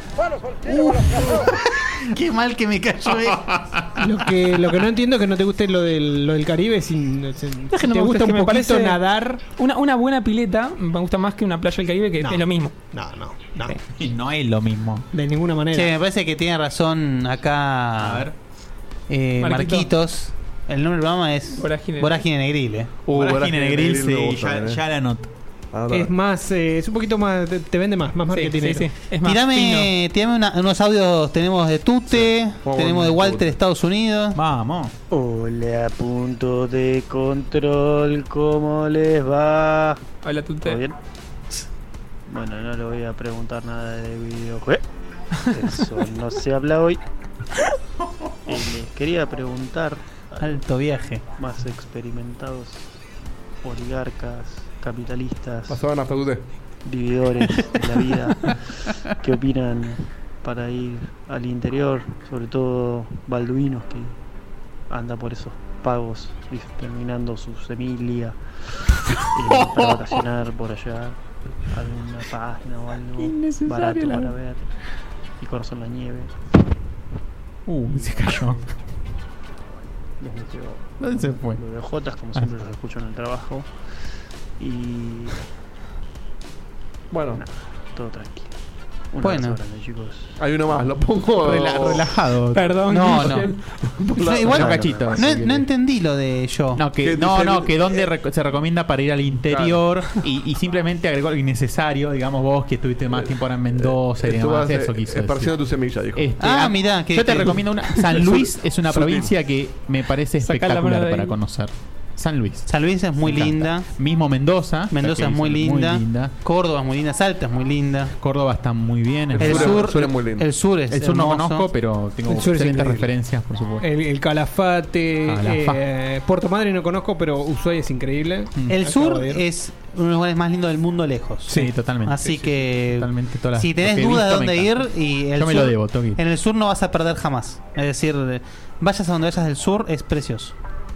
Qué mal que me cayó. eh. Lo que, lo que no entiendo es que no te guste lo del, lo del Caribe. Sin, sin- Es que no te me gusta es que un me poquito parece nadar. Una, una buena pileta me gusta más que una playa del Caribe, que No. es lo mismo. No, no, no. Y no es lo mismo. De ninguna manera. Che, me parece que tiene razón acá. A ver. Eh, Marquito. Marquitos. El nombre del programa es Vorágine. Vorágine Negril. eh. Uh, Vorágine Vorágine Negril, Negril me sí, gusta, ya, eh. ya la noto. Ah, no. Es más, eh, es un poquito más. Te, te vende más, más Sí, marketing. sí, sí. Es más Tirame, tirame una- unos audios. Tenemos de Tute, Vamos tenemos de con Walter, Tute. Estados Unidos. Vamos. Hola, punto de control, ¿cómo les va? fino. Hola, ¿Todo Tute. bien? Bueno, no le voy a preguntar nada de videojuegos. Eso no se habla hoy. Eh, les quería preguntar a Alto viaje. más experimentados oligarcas, capitalistas, Pasaban hasta usted. vividores de la vida, ¿qué opinan para ir al interior? Sobre todo balduinos que anda por esos pagos y terminando su semilla eh, para vacacionar por allá, alguna página o algo barato la- para ver y conocer la nieve. Uh, se cayó. Les deseo ¿Dónde se fue? lo de Jotas, como siempre los escucho en el trabajo. Y Bueno, nada, todo tranquilo. Un Bueno. abrazo grande, chicos. hay uno más, lo pongo. Rela- relajado. Perdón. No, no. Guille. No, igual, Un cachito. no, no entendí lo de yo. No, que, Que no, dice- no, que donde reco- se recomienda para ir al interior y, y simplemente agregó algo innecesario, digamos vos que estuviste más tiempo ahora en Mendoza y Estuvas, demás, eh, eso quiso esparciendo decir. tu semilla, dijo. Este, Ah, ah, mirá, que- yo te que- recomiendo una. San Luis es una Sutil. provincia que me parece Sacá la mano espectacular de ahí. para conocer. San Luis. San Luis es muy Me encanta. linda. Mismo Mendoza. Mendoza la es que muy dicen, linda. Muy linda. Córdoba es muy linda. Salta es muy linda. Córdoba está muy bien. El, El sur es- sur, el sur es muy lindo. el sur es El sur no hermoso. conozco, pero tengo El sur es excelentes increíble. referencias, por supuesto. El, el Calafate, Calafá. eh, Puerto Madre no conozco, pero Ushuaia es increíble. El Acabo sur de ir. es uno de los lugares más lindos del mundo lejos. Sí, totalmente. Así Sí, sí, que totalmente todas las- si lo tenés que he dudas de visto me dónde ir encanta. y el Yo me sur- lo debo, Toki. en el sur no vas a perder jamás. Es decir, eh, vayas a donde vayas del sur es precioso.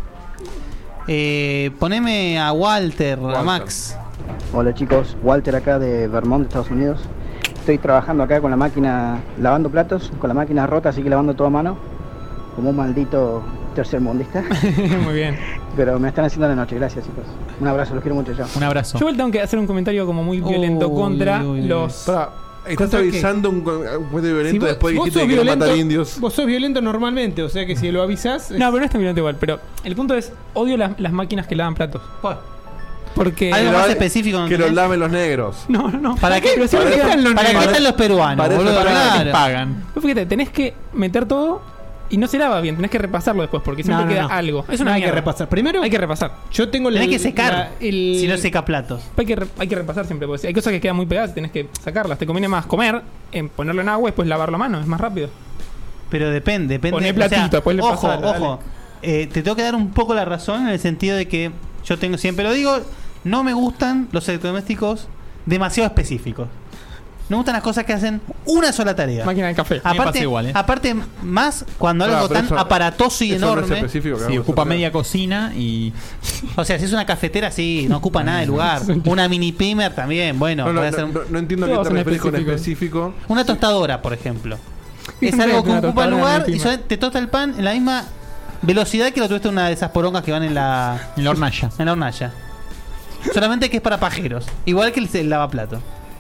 Eh, poneme a Walter, a Walter. Max. Hola chicos, Walter acá de Vermont, Estados Unidos. Estoy trabajando acá con la máquina, lavando platos, con la máquina rota, así que lavando todo a mano, como un maldito tercermundista. Muy bien. Pero me están haciendo la noche, gracias chicos. Un abrazo, los quiero mucho, chao. Un abrazo. Yo igual tengo que hacer un comentario como muy violento Uy, contra uy, uy. los. Pará, estás ¿Contra qué? avisando un, co- un comentario violento Si vos, después vos dijiste sos que querías violento, matar indios. vos sos violento normalmente, o sea que si lo avisás. No, pero no es tan violento igual. Pero el punto es: odio las, las máquinas que lavan platos. Pues, Porque. Algo Que más lo- específico, ¿no Que los entendés? laven los negros. No, no, no. ¿Para qué? Pero si ¿Para me qué quedan están los, los ¿para qué negros. están los peruanos? Para eso boludo? pagan, Claro. Les pagan. Vos fíjate, tenés que meter todo y no se lava bien. Tenés que repasarlo después porque siempre No, no, queda no. algo. Es No una hay que mierda. repasar. Primero, Hay que repasar. yo tengo la. Tenés que secar. la- el- Si no seca platos. Hay que, re- hay que repasar siempre. Porque si hay cosas que quedan muy pegadas, tenés que sacarlas. Te conviene más comer, en ponerlo en agua y después lavarlo a mano. Es más rápido. Pero depende, depende. Poné o sea, platito, después le ojo, pasás, dale. ojo. Eh, te tengo que dar un poco la razón en el sentido de que yo tengo siempre lo digo, no me gustan los electrodomésticos demasiado específicos. Me gustan las cosas que hacen una sola tarea. Máquina de café. me pasa Aparte, igual, ¿eh? aparte más cuando Claro, algo pero tan eso- aparatoso y eso no es enorme. específico, que Sí, vamos a ocupa hacer. media cocina y. O sea, si es una cafetera, sí, no ocupa nada de lugar. Una mini primer también, bueno. No, no, puede no, ser un- no- no entiendo a qué Todos te son referís con específicos. específico. Una tostadora, por ejemplo. Es Siempre algo es que una ocupa el tostadora lugar mini y primer. so- te tosta el pan en la misma velocidad que lo tuviste una de esas porongas que van en la En la hornalla. en la hornalla. Solamente que es para pajeros. Igual que el, el lavaplato.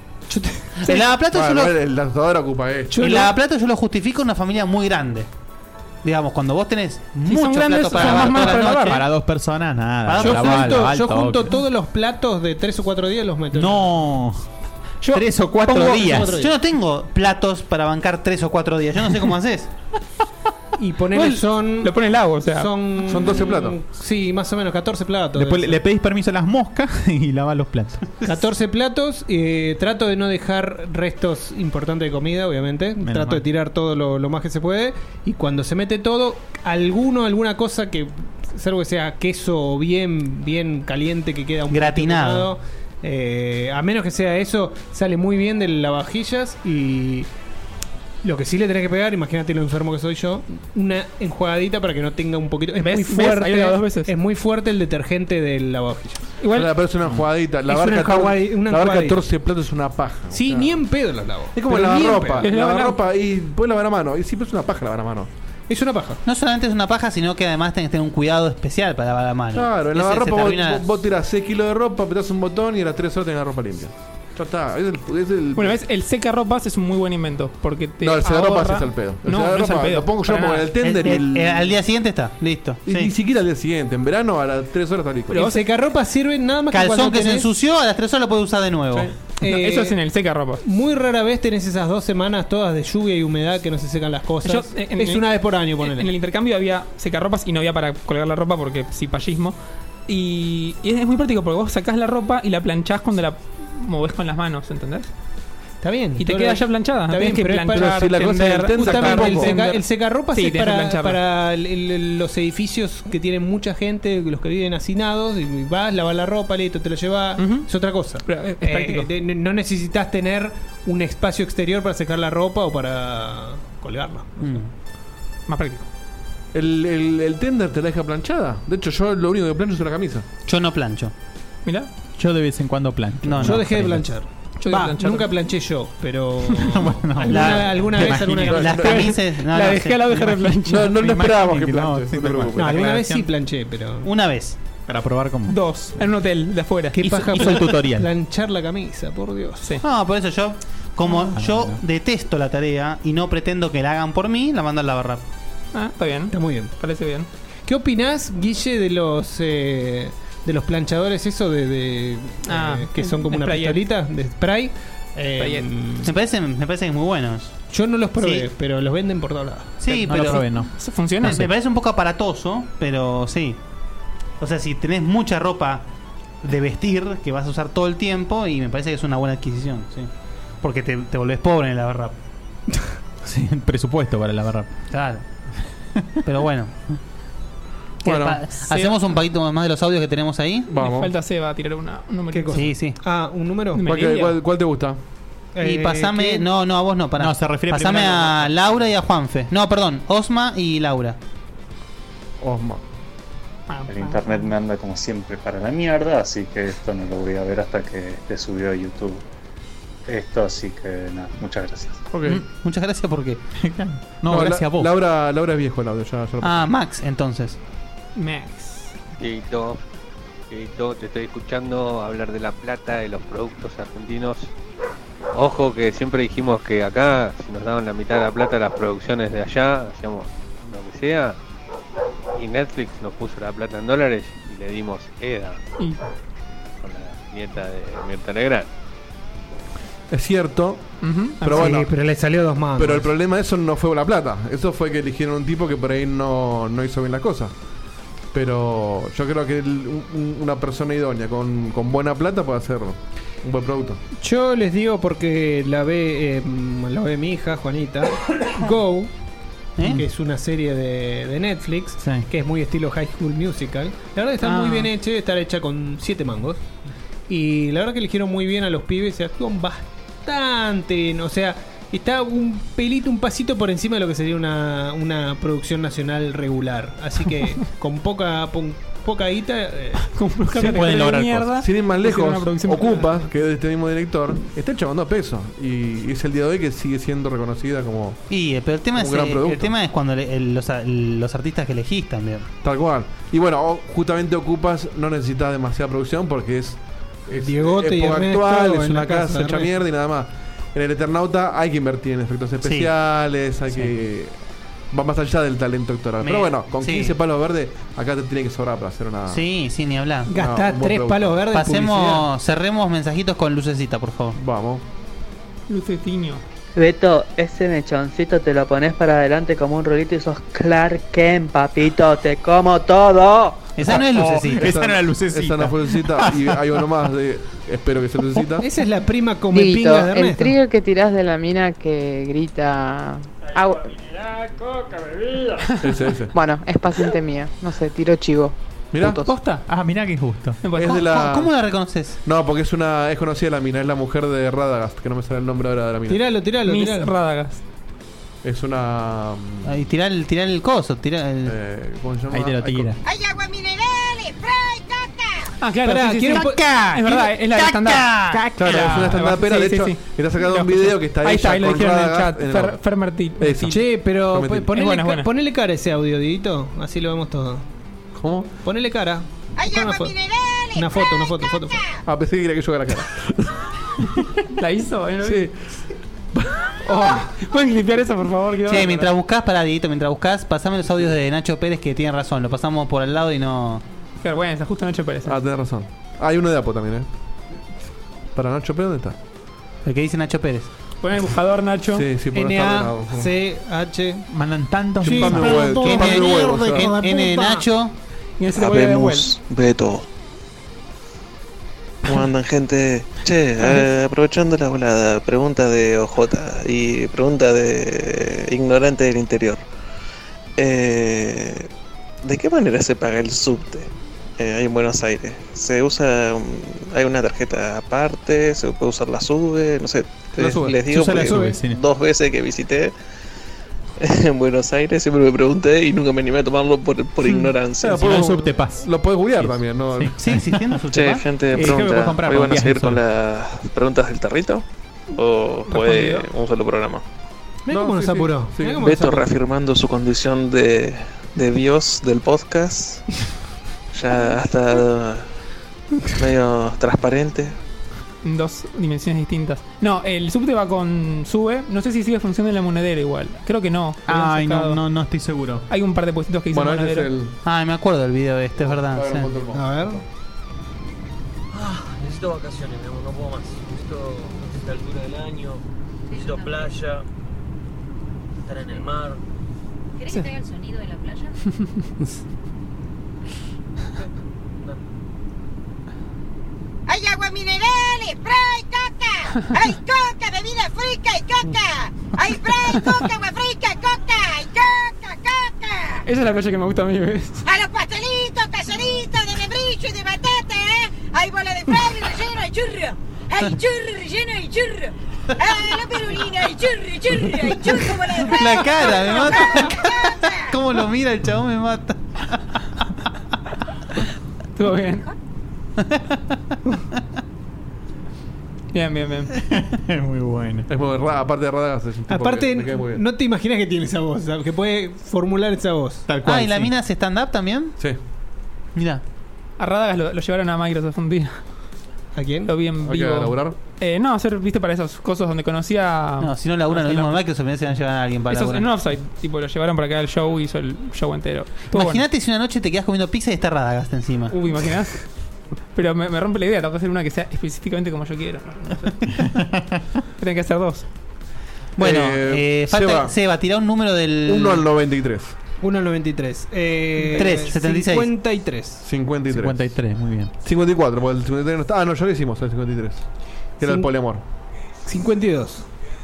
El lavaplato Bueno, yo lo, el lanzador ocupa esto. el lavaplato yo lo justifico en una familia muy grande. Digamos, cuando vos tenés son muchos grandes, platos para son lavar más toda manos la para noche, Para dos personas, nada. Para Yo dos Lavar, junto, lavar, yo toque. junto todos los platos de tres o cuatro días los meto. en- No. Yo Tres o cuatro pongo- días. yo no tengo platos para bancar tres o cuatro días. Yo no sé cómo haces. Y ponele Igual son. Lo pone el agua, o sea. Son, son doce platos. Sí, más o menos catorce platos. Después le, debe le pedís permiso a las moscas y lavas los platos. ser. catorce platos. eh, trato de no dejar restos importantes de comida, obviamente. Menos trato mal. de tirar todo lo, lo más que se puede. Y cuando se mete todo, alguno, alguna cosa que. Salvo que sea queso bien, bien caliente que queda un poquito Gratinado. quemado, eh, a menos que sea eso, sale muy bien de lavavajillas y. Lo que sí le tenés que pegar, imagínate lo enfermo que soy yo, una enjuagadita para que no tenga un poquito. Es ¿Ves? muy ¿Ves? fuerte. Ahí lo hago dos veces. Es muy fuerte el detergente del lavavajillas. Igual, Pero es una enjuagadita. Es Lavar una enjuagadi- una lavar enjuagadita. catorce platos es una paja. Sí, O sea, ni en pedo los lavo. Es como Pero lavar ni en ropa. pedo. Lavar ropa y puedes lavar a mano. Y siempre es una paja lavar a mano. Es una paja. No solamente es una paja, sino que además tenés que tener un cuidado especial para lavar la mano. Claro, en Ese lavar se ropa vos, termina- vos- vos tirás seis kilos de ropa, apretás un botón y a las tres horas tenés la ropa limpia. Ya está. Es el, es el- bueno, ves, el secarropas es un muy buen invento. Porque te No, el secarropas ahorra- es al pedo. El No, no es secarropas al pedo. lo pongo yo para como en nada. el tender y el- Eh, al día siguiente está, listo. y Sí. ni siquiera al día siguiente. En verano a las tres horas está listo. El secarropa sirve nada más que Calzón cuando que se tenés- ensució, a las tres horas lo puedes usar de nuevo. No, Eh, eso es en el secarropas. Muy rara vez tenés esas dos semanas todas de lluvia y humedad que no se secan las cosas. Yo, eh, en es el- una vez por año, En, ponele. en el intercambio había secarropas y no había para colgar la ropa porque cipallismo. Y, y es, es muy práctico porque vos sacás la ropa y la planchás cuando la movés con las manos, ¿entendés? Está bien. Y te todo queda lo- ya planchada. Está no bien, tenés que pero es para- planchar, Pero si la cosa tender, del tender Justamente el, tampoco. seca, el secarropas Sí, es tenés que para, plancharla. para el- el- los edificios que tienen mucha gente, los que viven hacinados, y vas, lavas la ropa, listo, te lo llevas. Ujú. Es otra cosa. Pero es- es práctico. de- no necesitas tener un espacio exterior para secar la ropa o para colgarla. Mm. Más práctico. El, el, el tender te la deja planchada. De hecho, yo lo único que plancho es una camisa. Yo no plancho. Mirá. Yo de vez en cuando plancho. No, Yo no, dejé de Felipe. planchar. Yo de Va, planchar. nunca planché yo, pero Bueno, alguna, la- alguna te vez alguna imaginé. vez- Las camisas. No, la no, dejé sí. a la dejar de planchar. No, no, Me no esperábamos imagino que que no, planches. sí, no te tal cual. preocupes. No, alguna vez aclaración. sí planché, pero Una vez. Para probar cómo. Dos, en un hotel de afuera. qué Hizo- paja hizo el tutorial. planchar la camisa, por Dios. Sí. No, por eso yo, como Ah, yo no, no. detesto la tarea y no pretendo que la hagan por mí, la mando al lavarrap. Ah, está bien. Está muy bien. Parece bien. ¿Qué opinás, Guille, de los eh, de los planchadores eso de, de, Ah, eh, que son como una sprayet. pistolita de spray? Eh, Sprayet. Me parece, me parece que es muy buenos. yo no los probé, Sí. pero los venden por todos lados. Sí, No pero lo probé, no. ¿Eso funciona? me, me parece un poco aparatoso, pero sí. O sea, si tenés mucha ropa de vestir que vas a usar todo el tiempo, y me parece que es una buena adquisición, sí. Porque te, te volvés pobre en el lavarrap. Sí, presupuesto para la barra. Claro. Pero bueno. ¿Qué Bueno, pa- ¿Hacemos un poquito más de los audios que tenemos ahí? Me Vamos. falta Seba a tirar una, un número. ¿Qué cosa? Sí, sí. Ah, ¿un número? Dime. ¿Cuál, que- cuál- cuál te gusta? Y Eh, pasame. ¿qué? No, no, a vos no, para. No, se refiere Pasame primero a Laura y a Juanfe. No, perdón, Osma y Laura. Osma. El internet me anda como siempre para la mierda, así que esto no lo voy a ver hasta que esté subido a YouTube. Esto, así que nada, muchas gracias. Ok. Mm, Muchas gracias porque. No, gracias la- a vos. Laura, Laura es viejo el audio, ya, ya lo- Ah, Max, entonces. Max. Dieguito, Dieguito, te estoy escuchando hablar de la plata, de los productos argentinos. Ojo que siempre dijimos que acá, si nos daban la mitad de la plata las producciones de allá, hacíamos lo que sea. Y Netflix nos puso la plata en dólares y le dimos EDA Y con la nieta de Mirta Legrand. Es cierto, Ujú. pero Sí, bueno. pero le salió dos manos. Pero el problema de eso no fue la plata. Eso fue que eligieron un tipo que por ahí no, no hizo bien las cosas. Pero yo creo que el- un- una persona idónea con, con buena plata puede hacer un buen producto. Yo les digo porque la ve, eh, la ve mi hija, Juanita. Go, ¿Eh? que es una serie de, de Netflix, Sí. que es muy estilo High School Musical. La verdad está Ah. muy bien hecha, está hecha con siete mangos. Y la verdad que eligieron muy bien a los pibes, se actúan bastante bien. O sea, está un pelito, un pasito por encima de lo que sería una, una producción nacional regular. Así que con poca pon- poca guita... eh, Con un Se cambio pueden de lograr mierda. Sin ir más hicieron lejos, una producción Ocupas, que es de este mismo director, está chavando a peso. Y es el día de hoy que sigue siendo reconocida como Y, eh, pero el tema, Un es, gran eh, producto. el tema es cuando le- el- los, a- los artistas que elegís también. tal cual. Y bueno, o- justamente Ocupas no necesitas demasiada producción porque es, es Diegote y época Ernesto actual, en es la una casa casa de hecha Ernesto. mierda y nada más. En el Eternauta hay que invertir en efectos especiales, hay que... Va más allá del talento actoral. Me- Pero bueno, con sí. quince palos verdes, acá te tiene que sobrar para hacer una... Sí, sí, ni hablar. Gastá un buen tres producto. palos verdes. en publicidad. Pasemos, cerremos mensajitos con lucecita, por favor. Vamos. Lucetiño. Beto, ese mechoncito te lo pones para adelante como un rolito y sos Clark Kent, papito, te como todo. Esa no es lucecita. Esa no era lucecita. Esa no fue lucecita. Y hay uno más de... Espero que sea lucecita. Esa es la prima come Dieguito, pingas de el Ernesto. trigger que tirás de la mina que grita... Agua. Ese, ese. Bueno, es paciente mía. No sé, tiro chivo. Mirá. Putos. ¿Posta? Ah, mirá que justo. Es de la... ¿Cómo, cómo la reconoces? No, porque es una es conocida la mina, es la mujer de Radagast, que no me sale el nombre ahora de la mina. Tiralo, tiralo, Miss tiralo. Radagast. Es una. Ahí, tirá el, tirá el coso, tirá el. Eh, ¿Cómo se llama? Ahí te lo tira. Hay agua mineral, spray, caca. Ah, claro, Pará, sí, sí, quiero sí. po- Es verdad, es la de stand-up. Claro, es una stand-upera. Sí, De sí, hecho, sí. está sacando Lo un escuché. video que está Ahí ella está, ahí lo con dijeron en el Radagast chat. en el Fer, auto. Fer Martí. Eso. Che, pero Prometí. po- ponele, Es buena, es ca- buena. ponele cara a ese audio, Dieguito. Así lo vemos todo. ¿Cómo? Ponele cara. Hay Pon agua una foto. mineral, Una foto, una foto, foto, foto. Ah, pensé que quería que yo haga la cara. ¿La hizo? ¿Eh? Sí. Oh, ¿pueden clipear eso, por favor? Qué Che, bárbaro. mientras buscás, pará, Dieguito, mientras buscás, pasame los audios de Nacho Pérez que tiene razón. Lo pasamos por al lado y no. Qué vergüenza, justo Nacho Pérez. Ah, tenés razón. Ah, hay uno de Apo también, ¿eh? Para Nacho Pérez, ¿dónde está? El que dice Nacho Pérez. Pon el buscador, Nacho. Sí, sí, por N estar A ordenado. C H. Mandan tantos. Sí, Chupame mensajes. huevo, chupame huevo, o sea. N N de Nacho. Y ese te vuelve de vuelta. Habemos Beto. ¿Cómo andan, gente? Che, eh, aprovechando la volada, pregunta de O J y pregunta de ignorante del interior. Eh, ¿De qué manera se paga el subte eh, ahí en Buenos Aires? ¿Se usa, um, hay una tarjeta aparte? ¿Se puede usar la SUBE? No sé, La les, SUBE. les digo Se usa la porque SUBE, sí. dos veces que visité en Buenos Aires siempre me pregunté y nunca me animé a tomarlo por, por ignorancia. Claro, Si no, el podemos- subte pas. Lo podés googlear también, ¿no? Sí. ¿Sigue existiendo su Che, tema? gente, Eh, ¿qué me puedo pregunta. comprar ¿Hoy para van a un seguir viaje con las preguntas del tarrito? ¿O fue Respondido. un solo programa? Mirá No, cómo sí, nos sí, apuró. sí. Mirá cómo nos Beto apuró. reafirmando su condición de, de Dios del podcast. Ya hasta medio transparente. En dos dimensiones distintas. No, el subte va con SUBE. No sé si sigue funcionando en la monedera igual. Creo que no. Lo habían Ay, no, sacado. no, no estoy seguro. Hay un par de puestitos que dicen Bueno, este es monedero. el. Ah, me acuerdo del video este, es verdad. A ver, sí. encontré el A ver. Ah, necesito vacaciones, mi amor, no puedo más. Necesito, necesito la altura del año, necesito playa, estar en el mar. ¿Querés que te haga el sonido de la playa? Hay agua mineral, spray, caca. Hay coca, bebida fresca y coca. Hay spray, coca, agua fresca, coca. Y coca, coca. Esa es la playa que me gusta a mí, ¿ves? A los pastelitos, caseritos de membrillo y de batata, ¿eh? Hay bola de fabri relleno, hay churro. Hay churro relleno, hay churro. Ah, la perulina, hay churro, churro, hay churro, bola de fabri. La cara, me mata. ¿Cómo lo mira el chabón? Me mata. Estuvo bien. Bien, bien, bien. Es muy bueno. Es muy raro, aparte de Radagast es un tipo Aparte, que me cae muy bien. no te imaginas que tiene esa voz, ¿sabes? Que puede formular esa voz. Tal cual. Ah, ¿y la sí. mina hace stand-up también? Sí. Mira. A Radagast lo, lo llevaron a Microsoft un día. ¿A quién? Lo vi en ¿Hay que vivo. laburar? Eh, no, hacer, viste, para esos cosas donde conocía. No, si no laburan lo no, mismo no. en Microsoft, me se van a llevar a alguien para Esos laburar. en un offsite, tipo, lo llevaron para acá al show y hizo el show entero. Estuvo Imagínate si una noche te quedas comiendo pizza y está Radagast encima. bueno. Uy, imaginás. Pero me, me rompe la idea, tengo que hacer una que sea específicamente como yo quiero. No sé. Tienen que hacer dos. Bueno, Eh, eh, falta Seba. Seba, tirá un número del. uno al noventa y tres. uno al noventa y tres. Eh, tres, setenta y seis. cincuenta y tres. cincuenta y tres. cincuenta y tres, muy bien. cincuenta y cuatro, porque el cincuenta y tres no está. Ah, no, ya lo hicimos, el cincuenta y tres. Que era el Cin- poliamor. cincuenta y dos.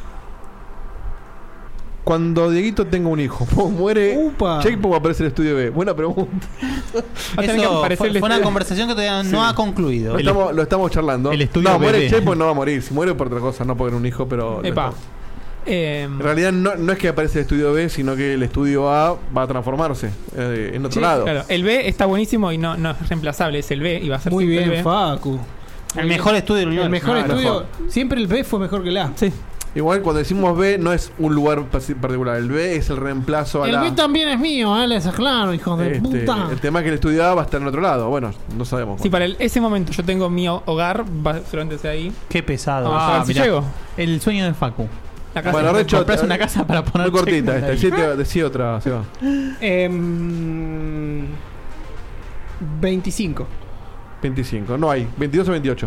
Cuando Dieguito tenga un hijo, muere. Upa. Checkpoint aparece en el estudio B. Buena pregunta. Va a tener que Eso aparecer fue, el fue una estudio. conversación que todavía Sí. no ha concluido. Lo estamos, lo estamos charlando. el estudio no, muere bebé. Checkpoint, no va a morir. Si muere por otra cosa, no por tener un hijo, pero. lo Epa. estamos- Eh, En realidad no, no es que aparece el estudio B, sino que el estudio A va a transformarse eh, en otro sí, lado. claro, el B está buenísimo y no, no es reemplazable, es el B y va a ser Muy siempre bien, el B. Facu. El mejor estudio del universo. El mejor Ah, estudio. mejor. Siempre el B fue mejor que el A. Sí. Igual cuando decimos B no es un lugar pasi- particular. El B es el reemplazo a El la... B también es mío, Alex, claro, hijo de Este, puta. el tema es que el estudio A va a estar en otro lado. Bueno, no sabemos. Si para el- ese momento yo tengo mi ho- hogar, va seguramente sea ahí. Qué pesado. Vamos a ver si mirá. llego. El sueño de Facu. La casa. Bueno, Recho, Comprás una casa para poner muy cortita checkpoint esta. ahí. Decía, decía otra, Seba. Em, veinticinco. veinticinco. No hay. veintidós o veintiocho.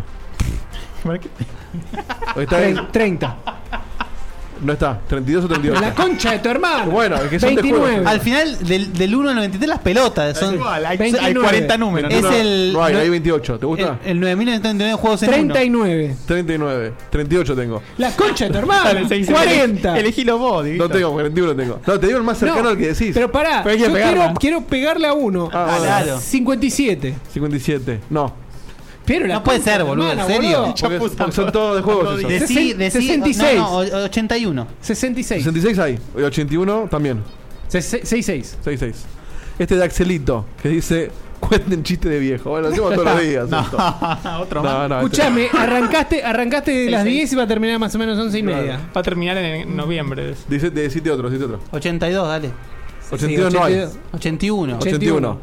Está Tre- en- treinta. no está. treinta y dos o treinta y ocho. La concha de tu hermano. Bueno, es que son de veintinueve. juego. Al final, del, del uno al noventa y tres, las pelotas. Son, igual, hay, veintinueve. hay cuarenta números. Es no, el- no hay, no- hay veintiocho. ¿Te gusta? el, el nueve mil novecientos noventa y nueve juegos en treinta y uno. nueve. treinta y nueve. treinta y ocho tengo. La concha de tu hermano. Dale, seguí, seguí. cuarenta. Elegilo vos, No tengo, cuarenta y uno tengo. No, te digo el más cercano No, al que decís. Pero pará, Pero hay que yo pegarla. quiero, quiero pegarle a uno. Ah, bueno. Claro. cincuenta y siete. cincuenta y siete. No. Pero la no puede concha ser, de boludo, hermana, en serio. boludo. Porque, porque son todos de juegos. esos. Decí, decí, sesenta y seis. No, no, o- ochenta y uno. sesenta y seis. sesenta y seis hay. Y ochenta y uno también. sesenta y seis. sesenta y seis. Este de Axelito, que dice: cuenten chiste de viejo. Bueno, lo hacemos todos los días. No, esto. otro No, más. no, Escuchame, arrancaste, arrancaste de las diez y va a terminar más o menos once y media. Va a terminar en noviembre. Dice, decite otro, decite otro. ochenta y dos, dale. ochenta y dos no hay. ochenta y uno. ochenta y uno.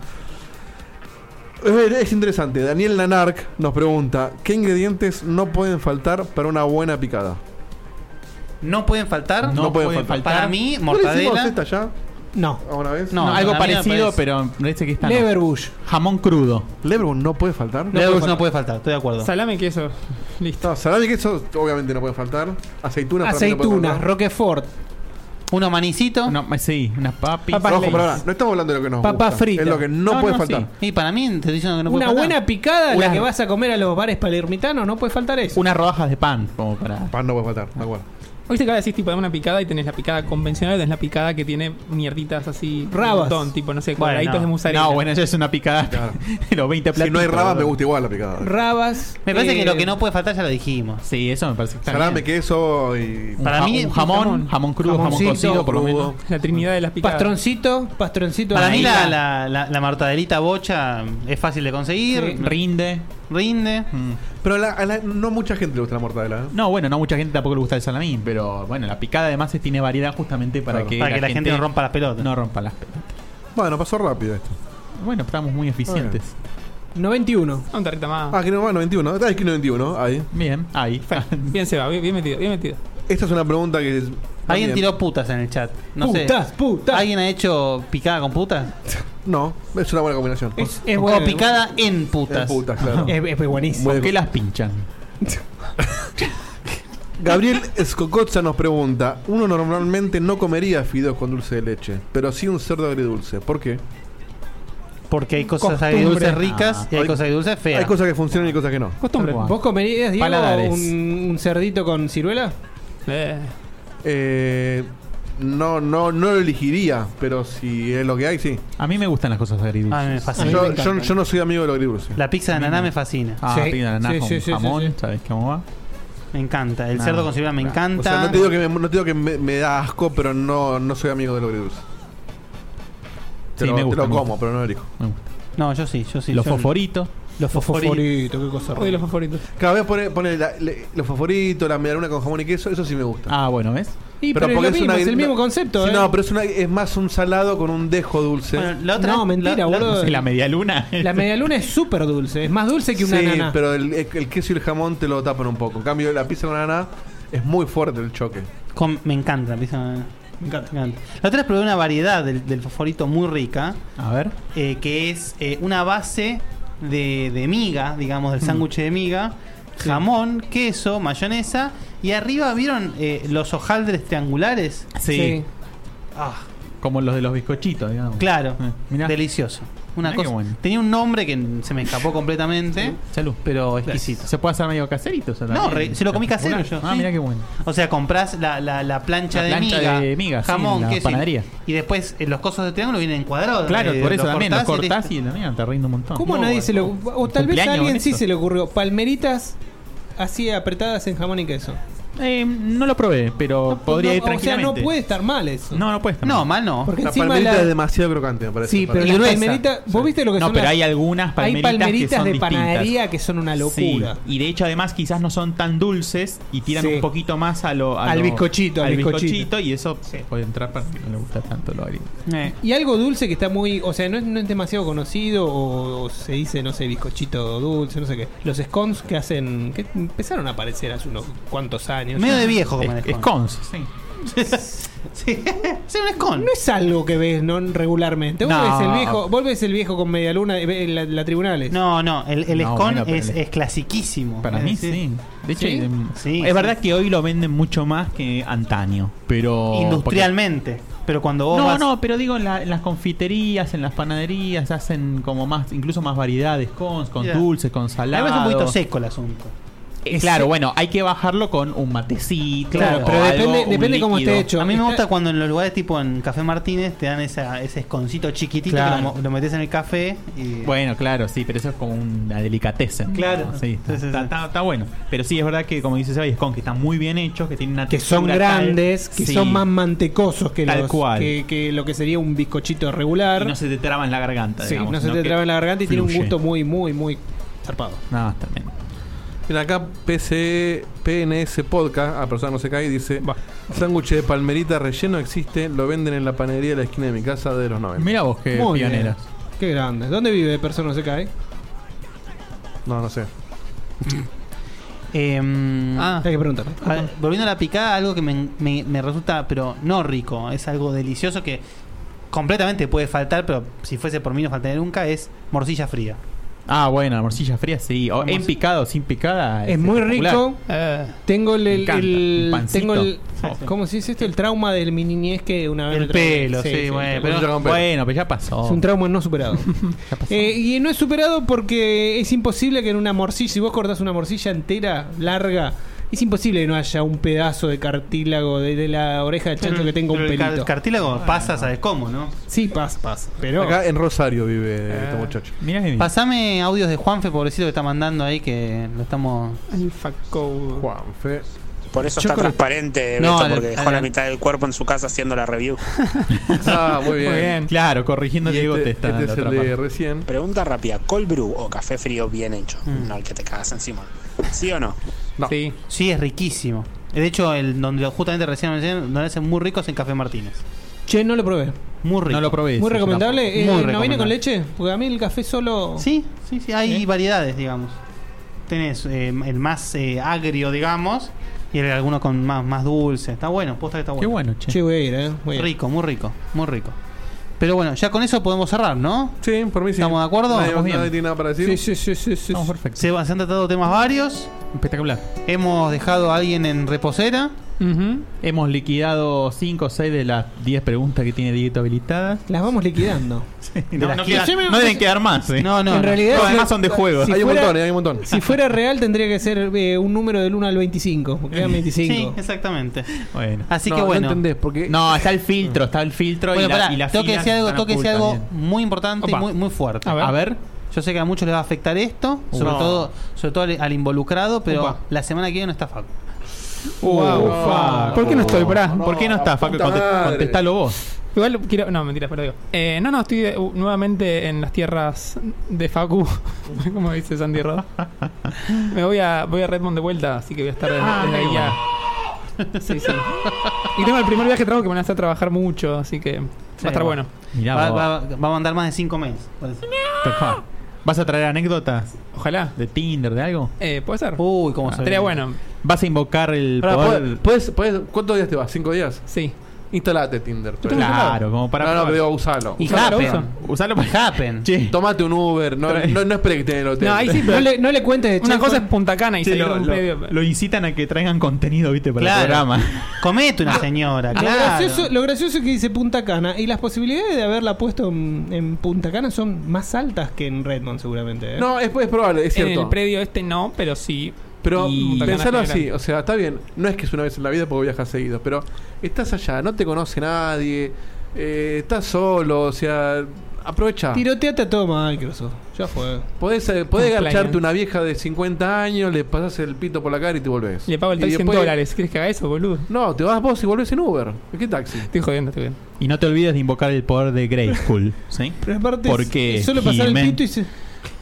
Es, es interesante. Daniel Nanark nos pregunta: ¿qué ingredientes no pueden faltar para una buena picada? No pueden faltar. No, pueden, faltar. Para mí, ¿No le hicimos mortadela. esta ya? No. ¿Alguna vez? No, No, algo a mí me parecido, parece. pero parece que está. no. Leverbush. Jamón crudo. Leverbush no puede faltar. No Leverbush no puede faltar, estoy de acuerdo. Salame, queso. Listo. No, salami y queso obviamente no puede faltar. Aceitunas para mí no puede Aceitunas, faltar. Roquefort. Uno manicito. No, sí, unas papis. Papas Ojo, Lay's. pero ahora, no estamos hablando de lo que nos Papas gusta. fritas. Es lo que no, No, puede no, faltar. Y para mí, te estoy diciendo que no puede Una faltar. buena picada, la Una- que vas a comer a los bares palermitanos, no puede faltar eso. Unas rodajas de pan, como para. Pan no puede faltar, de acuerdo. Viste que ahora decís tipo de una picada y tenés la picada convencional y tenés la picada que tiene mierditas así. Rabas. un montón, tipo, no sé, Bueno, cuadraditos no. de mozzarella. No, bueno, eso es una picada. Claro. Los veinte platitos. Si no hay rabas, me gusta igual la picada. Rabas. Me parece eh, que lo que no puede faltar ya lo dijimos. Sí, eso me parece que está Salame, bien. queso y. Un Para ja- mí, un jamón, jamón. jamón crudo, jamón Jamoncito, cocido, por lo crudo. menos. La trinidad de las picadas. Pastroncito, pastroncito. Para de mí maíz. la, la, la, la mortadelita bocha es fácil de conseguir. Sí. Rinde. Rinde. Mm. Pero a la- a la- no mucha gente le gusta la mortadela. ¿eh? No, bueno, no mucha gente tampoco le gusta el salamín, pero bueno, la picada además tiene variedad justamente para Claro. que Para que la gente no rompa las pelotas. no rompa las pelotas. Bueno, pasó rápido esto. Bueno, estamos muy eficientes. noventa y uno. Un tarrita más. Ah, que no, bueno, veintiuno. Ah, es que no veintiuno. Ahí. Bien, ahí. Bien se va, bien, bien metido, bien metido. Esta es una pregunta que. es- Alguien también- tiró putas en el chat. No sé. Putas, putas. ¿Alguien ha hecho picada con putas? No, es una buena combinación. Es, es o bueno. picada en putas. En putas, claro. Es, es buenísimo. ¿Por qué las pinchan? Gabriel Escocotza nos pregunta: uno normalmente no comería fideos con dulce de leche, pero sí un cerdo agridulce. ¿Por qué? Porque hay cosas Costumbre. agridulces ricas Ah. y hay Hay- cosas agridulces feas. Hay cosas que funcionan y cosas que no. Costumbre. Tal cual. ¿Vos comerías, Diego, Paladares. un, un cerdito con ciruela? Eh. Eh, no, no, no lo elegiría, pero si es lo que hay, sí. A mí me gustan las cosas agridulces. Ah, me fascina. mí me Yo, encanta. yo, yo no soy amigo de lo agridulce. La pizza de ananá me fascina. Ah, Sí. pida ananá Sí, con sí, sí, sí, jamón, sí. ¿sabes cómo va? Me encanta. El No, cerdo con ciruela me claro. encanta. O sea, no te digo que, me, no te digo que me, me da asco, pero no, no soy amigo de lo agridulce. Te Sí, lo, me gusta, te lo me como, gusta. pero no lo elijo. Me gusta. No, yo sí, yo sí. Los yo- fosforitos. Los fosforitos. Fosforito, qué cosa Oye, los favoritos. Cada vez pone, pone la- le- los favoritos, la medialuna con jamón y queso, eso sí me gusta. Ah, bueno, ¿ves? Y pero, es, lo mismo, es el mismo concepto, Sí, ¿eh? no, pero es, una, es más un salado con un dejo dulce. Bueno, la otra, No, mentira, la- la- boludo. La media luna. La medialuna es súper dulce, es más dulce que una sí, ananá. pero el, el queso y el jamón te lo tapan un poco. En cambio, la pizza con ananá es muy fuerte el choque. con- me encanta la pizza de ananá. Me encanta, me encanta. La otra vez probé una variedad del, del fosforito muy rica, A ver. eh, que es eh, una base de, de miga, digamos, del sándwich de miga, jamón, queso, mayonesa, y arriba, ¿vieron eh, los hojaldres triangulares? Sí. Sí. Ah, Como los de los bizcochitos, digamos. claro, Eh, mirá. delicioso. Una Mirá qué cosa. bueno. Tenía un nombre que se me escapó completamente, Salud. pero exquisito. ¿Se puede hacer medio caserito? eso No, también? re- se lo comí casero Espectacular. yo, Ah, sí. mira qué bueno. O sea, comprás la, la, la plancha, La de, plancha miga, de miga, sí, jamón, en la queso, panadería. y después eh, los cosos de triángulo vienen cuadrados. Claro, eh, por eso los también los cortás y cortás listo. y la mía te rinde un montón. ¿Cómo a No, nadie se le o tal vez a cumpleaños alguien con sí eso. se le ocurrió palmeritas así apretadas en jamón y queso? Eh, no lo probé, pero podría No, ir o sea, tranquilamente. no puede estar mal eso. No, no puede estar. No, mal. mal no. Porque La encima palmerita la- es demasiado crocante, me parece. Sí, pero Para- las gruesa. palmeritas, ¿vos viste lo que No, son pero las- hay algunas hay palmeritas, palmeritas que son de distintas. panadería que son una locura. Sí, y de hecho además quizás no son tan dulces y tiran Sí. un poquito más a lo, a Al lo- bizcochito, al al bizcochito. bizcochito, y eso puede entrar para que no le gusta tanto lo agrio. Eh, Y algo dulce que está muy, o sea, no es, no es demasiado conocido o, o se dice, no sé, bizcochito dulce, no sé qué. Los scones que hacen, que empezaron a aparecer hace unos cuantos años. medio de viejo como Es- el Scones, sí. Sí, sí, un scone. No es algo que ves no regularmente. Vos No. ves el viejo, vos ves el viejo con media luna en la, la tribunales. No, no, el, el No, scone bueno, pero es, el- es clasiquísimo. Para Eh, mí sí. De hecho, ¿Sí? eh, Sí, es sí. verdad que hoy lo venden mucho más que antaño, pero Industrialmente. Pero cuando vos No, vas- no, pero digo en, la- en las confiterías, en las panaderías hacen como más, incluso más variedades, con, con Ya. dulces, con A mí me salado. parece un poquito seco el asunto. Eh, claro, bueno, hay que bajarlo con un matecito. Claro, o pero algo, depende, un depende cómo líquido. esté hecho. A mí me gusta cuando en los lugares tipo en Café Martínez te dan esa, ese esconcito chiquitito Claro. que lo, mo- lo metes en el café y... Bueno, claro, sí, pero eso es como una delicatessen. Claro. Sí, está, está- está- está bueno. Pero sí, es verdad que, como dice Seba, hay scones que están muy bien hechos, que tienen una Que son textura tal- grandes, que Sí. son más mantecosos que, Tal los, cual. que, que lo que sería un bizcochito regular. Y no se te traba en la garganta. Sí, digamos, no se sino te que traba en la garganta y tiene un fluye. gusto muy, muy, muy zarpado. No, es tremendo. Mira acá P C P N S Podcast, a persona no se cae, dice: sándwich de palmerita relleno existe, lo venden en la panadería de la esquina de mi casa de los noventa. Mira vos qué Muy pioneras. bien. Qué grande. ¿Dónde vive persona no se cae? No, no sé. Eh, Ah, hay que preguntarle. a ver, volviendo a la picada, algo que me, me- me resulta, pero no rico, es algo delicioso que completamente puede faltar, pero si fuese por mí no faltaría nunca, es morcilla fría. Ah, bueno, la morcilla fría sí. O en picado, sin picada. Es muy espectacular. rico. tengo el, Me el, encanta. el- Un pancito. tengo el Oh. ¿cómo se dice esto? El trauma de mi niñez que una vez El me tragué. pelo, sí, bueno, pero- pero- Bueno, pero ya pasó. es un trauma no superado. Eh, y no es superado porque es imposible que en una morcilla, si vos cortás una morcilla entera, larga, es imposible que no haya un pedazo de cartílago de, de la oreja del chancho que tenga un Pero el car- pelito. el cartílago pasa, ¿sabes cómo, no? Sí, pasa, pasa. Pero Acá en Rosario vive Ah. este muchacho. Mira que Pasame audios de Juanfe, pobrecito, que está mandando ahí, que lo estamos... Juanfe. Por eso Yo está creo- transparente, No, Beto, al- porque dejó al- la mitad del cuerpo en su casa haciendo la review. Ah, muy bien. Claro, corrigiendo Y que Diego este- te está este en es la el otra de parte. recién. Pregunta rápida: ¿cold brew o café frío bien hecho? Mm. No, el que te cagas encima. ¿Sí o no? Sí. Sí, es riquísimo. De hecho, el donde justamente recién mencioné, donde hacen muy ricos en Café Martínez. Che, no lo probé. Muy rico. No lo probé. Muy sí, recomendable. Muy Eh, ¿No viene recomendable. con leche? Porque a mí el café solo. Sí, sí, sí, hay ¿Eh? variedades, digamos. Tenés eh, el más eh, agrio, digamos, y el, alguno con más, más dulce. Está bueno, posta que está bueno. Qué bueno, che. Che, voy a ir, eh. Voy a ir. Rico, muy rico, muy rico. Pero bueno, ya con eso podemos cerrar, ¿no? Sí, por mí sí. ¿Estamos de acuerdo? Nadie, Vamos nadie bien. tiene nada para decir. Sí, sí, sí, sí, sí. Estamos perfectos. Se, va- se han tratado temas varios. Espectacular. Hemos dejado a alguien en reposera. Ujú. Hemos liquidado cinco o seis de las diez preguntas que tiene Dieguito habilitadas. Las vamos liquidando. No, De las no que- quedan- Sí, me- no deben quedar más. ¿eh? No, no. en no. realidad, Los si- demás son de juego. si hay un fuera- montón, hay un montón. Si fuera real, tendría que ser eh, un número del uno al veinticinco. Porque quedan Sí, veinticinco. exactamente. Bueno. Así No, que no bueno. entendés, porque No, está el filtro, está el filtro Bueno, y, la, pará, y las tengo que filas decir algo, están tengo que decir algo ocultas bien. muy importante y Opa. muy, muy fuerte. A ver. A ver. Yo sé que a muchos les va a afectar esto, sobre No. todo, sobre todo al, al involucrado, pero Opa. la semana que viene no está Facu. Wow. Facu. ¿Por qué no estoy? Pará. ¿Por qué no está, Facu? puta Conte- madre. Contestalo vos. Igual quiero. No, mentira, pero digo. Eh, no, no, estoy de- uh, nuevamente en las tierras de Facu. Como dice Sandy Rod. Me voy a, voy a Redmond de vuelta, así que voy a estar desde, Ah, desde ahí ya. Sí, sí. Y tengo el primer viaje de trabajo que me van a hacer trabajar mucho, así que va a estar va. bueno. Mirá Va, vos. va- va a mandar más de cinco mails. parece. Ajá. ¿Vas a traer anécdotas Ojalá. de Tinder, de algo? Eh, ¿Puede ser? Uy, cómo se Estaría ve. bueno. ¿Vas a invocar el Pará, poder? ¿puedes, puedes, ¿cuántos días te vas? ¿Cinco días? Sí. Instalate Tinder. tengo Claro, como para no, no, probar. pero digo, usalo. Y Usalo, Happen. uso. Usarlo para Happen. Che. Tomate un Uber. No, Trae. no, no esperes que esté en el hotel. No, ahí sí, No le, no le cuentes de Una cosa es Checkpoint. Punta Cana y Che, salir lo, de un lo- predio. lo incitan a que traigan contenido, viste, para Claro. el programa. Comete una señora, Lo claro. gracioso, lo gracioso es que dice Punta Cana y las posibilidades de haberla puesto en, en Punta Cana son más altas que en Redmond seguramente. ¿eh? No, es, es probable, es En cierto. el predio este no, pero sí. Pero Y Punta Cana pensalo general. así, o sea, está bien, no es que es una vez en la vida porque viajas seguido, pero estás allá, no te conoce nadie, eh, estás solo, o sea, aprovecha. Tiroteate a todo Microsoft. Ya fue. Podés, eh, podés Cumpleaños. garcharte una vieja de cincuenta años, le pasás el pito por la cara y te volvés. Le pago el Y taxi en después- dólares. ¿Quieres que haga eso, boludo? No, te vas vos y volvés en Uber. ¿Qué taxi? Estoy jodiendo, estoy jodiendo. Y no te olvides de invocar el poder de Grayskull, ¿sí? Pero aparte, Porque es solo pasar el He-Man- pito y se.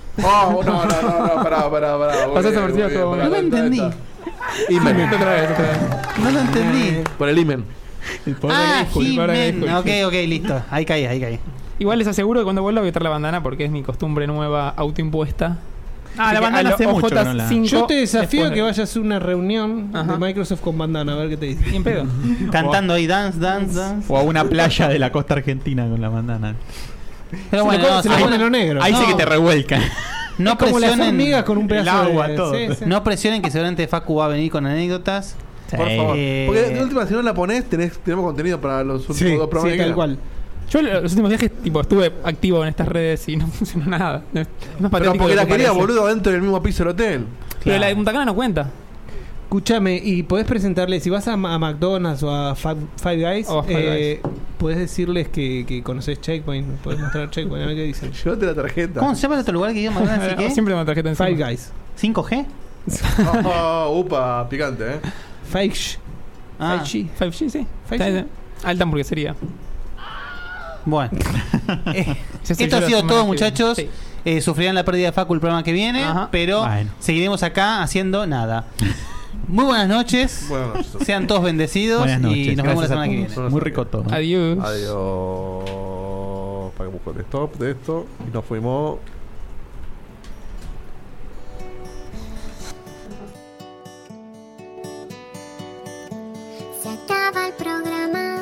Oh, no, no, no, no, pará, pará, pará. muy Pasás bien, por encima muy bien, como- pará, No lo está, entendí. está. Imen. Otra vez, otra vez. No lo entendí. Por el Imen. El poder de Ah, Grayskull. el poder de He-Man. Grayskull. Ok, ok, listo. Ahí caí, ahí caí. Igual les aseguro que cuando vuelva voy a traer la bandana porque es mi costumbre nueva autoimpuesta. Ah, Así la que bandana a hace los mucho que O J no la- cinco Yo te desafío después- que vayas a una reunión Ajá. de Microsoft con bandana, a ver qué te dice. Bien pedo. Cantando ahí dance, dance, dance. O a una playa de la costa argentina con la bandana. Pero Se bueno, le, no, se le ahí- pone lo negro. Ahí No. sí que te revuelcan. no Es como las presionen. hormigas con un pedazo el agua, de todo. sí, sí. No presionen que seguramente Facu va a venir con anécdotas. Por favor. Eh, Porque de última, si no la ponés, tenés, tenemos contenido para los últimos Sí, dos programas. sí, que tal quedan. cual. Yo los últimos viajes tipo estuve activo en estas redes y no funcionó nada. No, es más Pero patético porque de lo la que quería, parece. boludo, dentro del mismo piso del hotel. Pero la de Punta Cana no cuenta. Escúchame, y podés presentarle, si vas a, a McDonald's o a Fa- Five Guys, O a Five eh, podés decirles que, que conoces Checkpoint, podés mostrar Checkpoint, a ver qué dicen. Llévate la tarjeta. ¿Cómo se llama el otro lugar que yo McDonald's y qué? Siempre me tarjeta encima. Five Guys. ¿cinco G? Oh, upa, picante, eh. Five G. Ah. five G, five G, sí. Five G. Alta hamburguesería. Bueno. Eh, Ya sé, Esto yo ha sido la semana todo, que muchachos. viene. Eh, sufrirán la pérdida de Facu el programa que viene, Ajá. pero Bueno. seguiremos acá haciendo nada. Muy buenas noches. Buenas noches. Sean todos bendecidos Buenas noches. y nos vemos la Gracias a semana que todos. viene. Muy rico todo. Adiós. Adiós. Para que busco el stop de esto. Y nos fuimos. Se acaba el programa,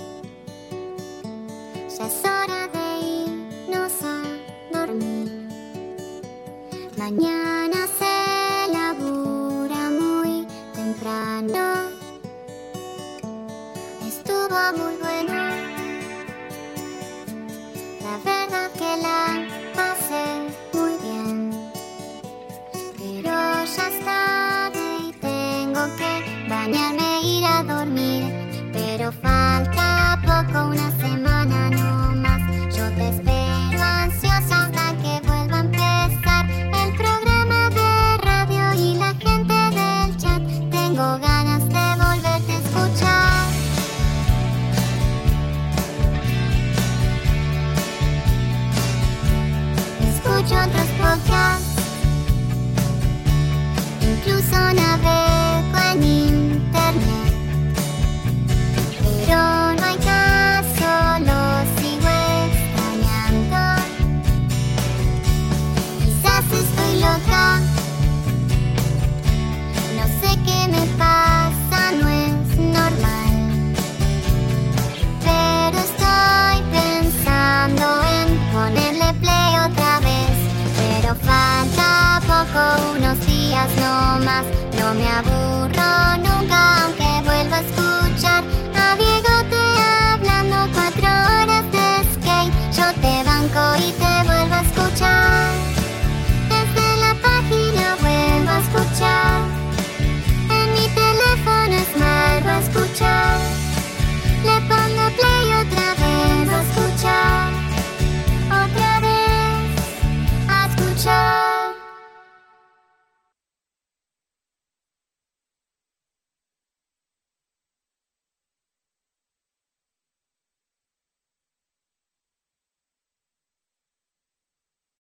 ya es hora de irnos a dormir. Mañana se labura muy temprano. Estuvo muy bueno, la verdad que la pasé muy bien. Pero ya es tarde y tengo que bañarme e ir a dormir. Pero falta poco, una semana no más. Yo te espero ansiosa hasta que vuelva a empezar el programa de radio y la gente del chat. Tengo ganas de volverte a escuchar. Escucho otros podcasts, incluso navego en internet. Pero no hay caso, lo sigo extrañando. Quizás estoy loca, no sé qué me pasa, no es normal. Pero estoy pensando en ponerle play otra vez. Pero falta poco, unos días no más, no me aburro.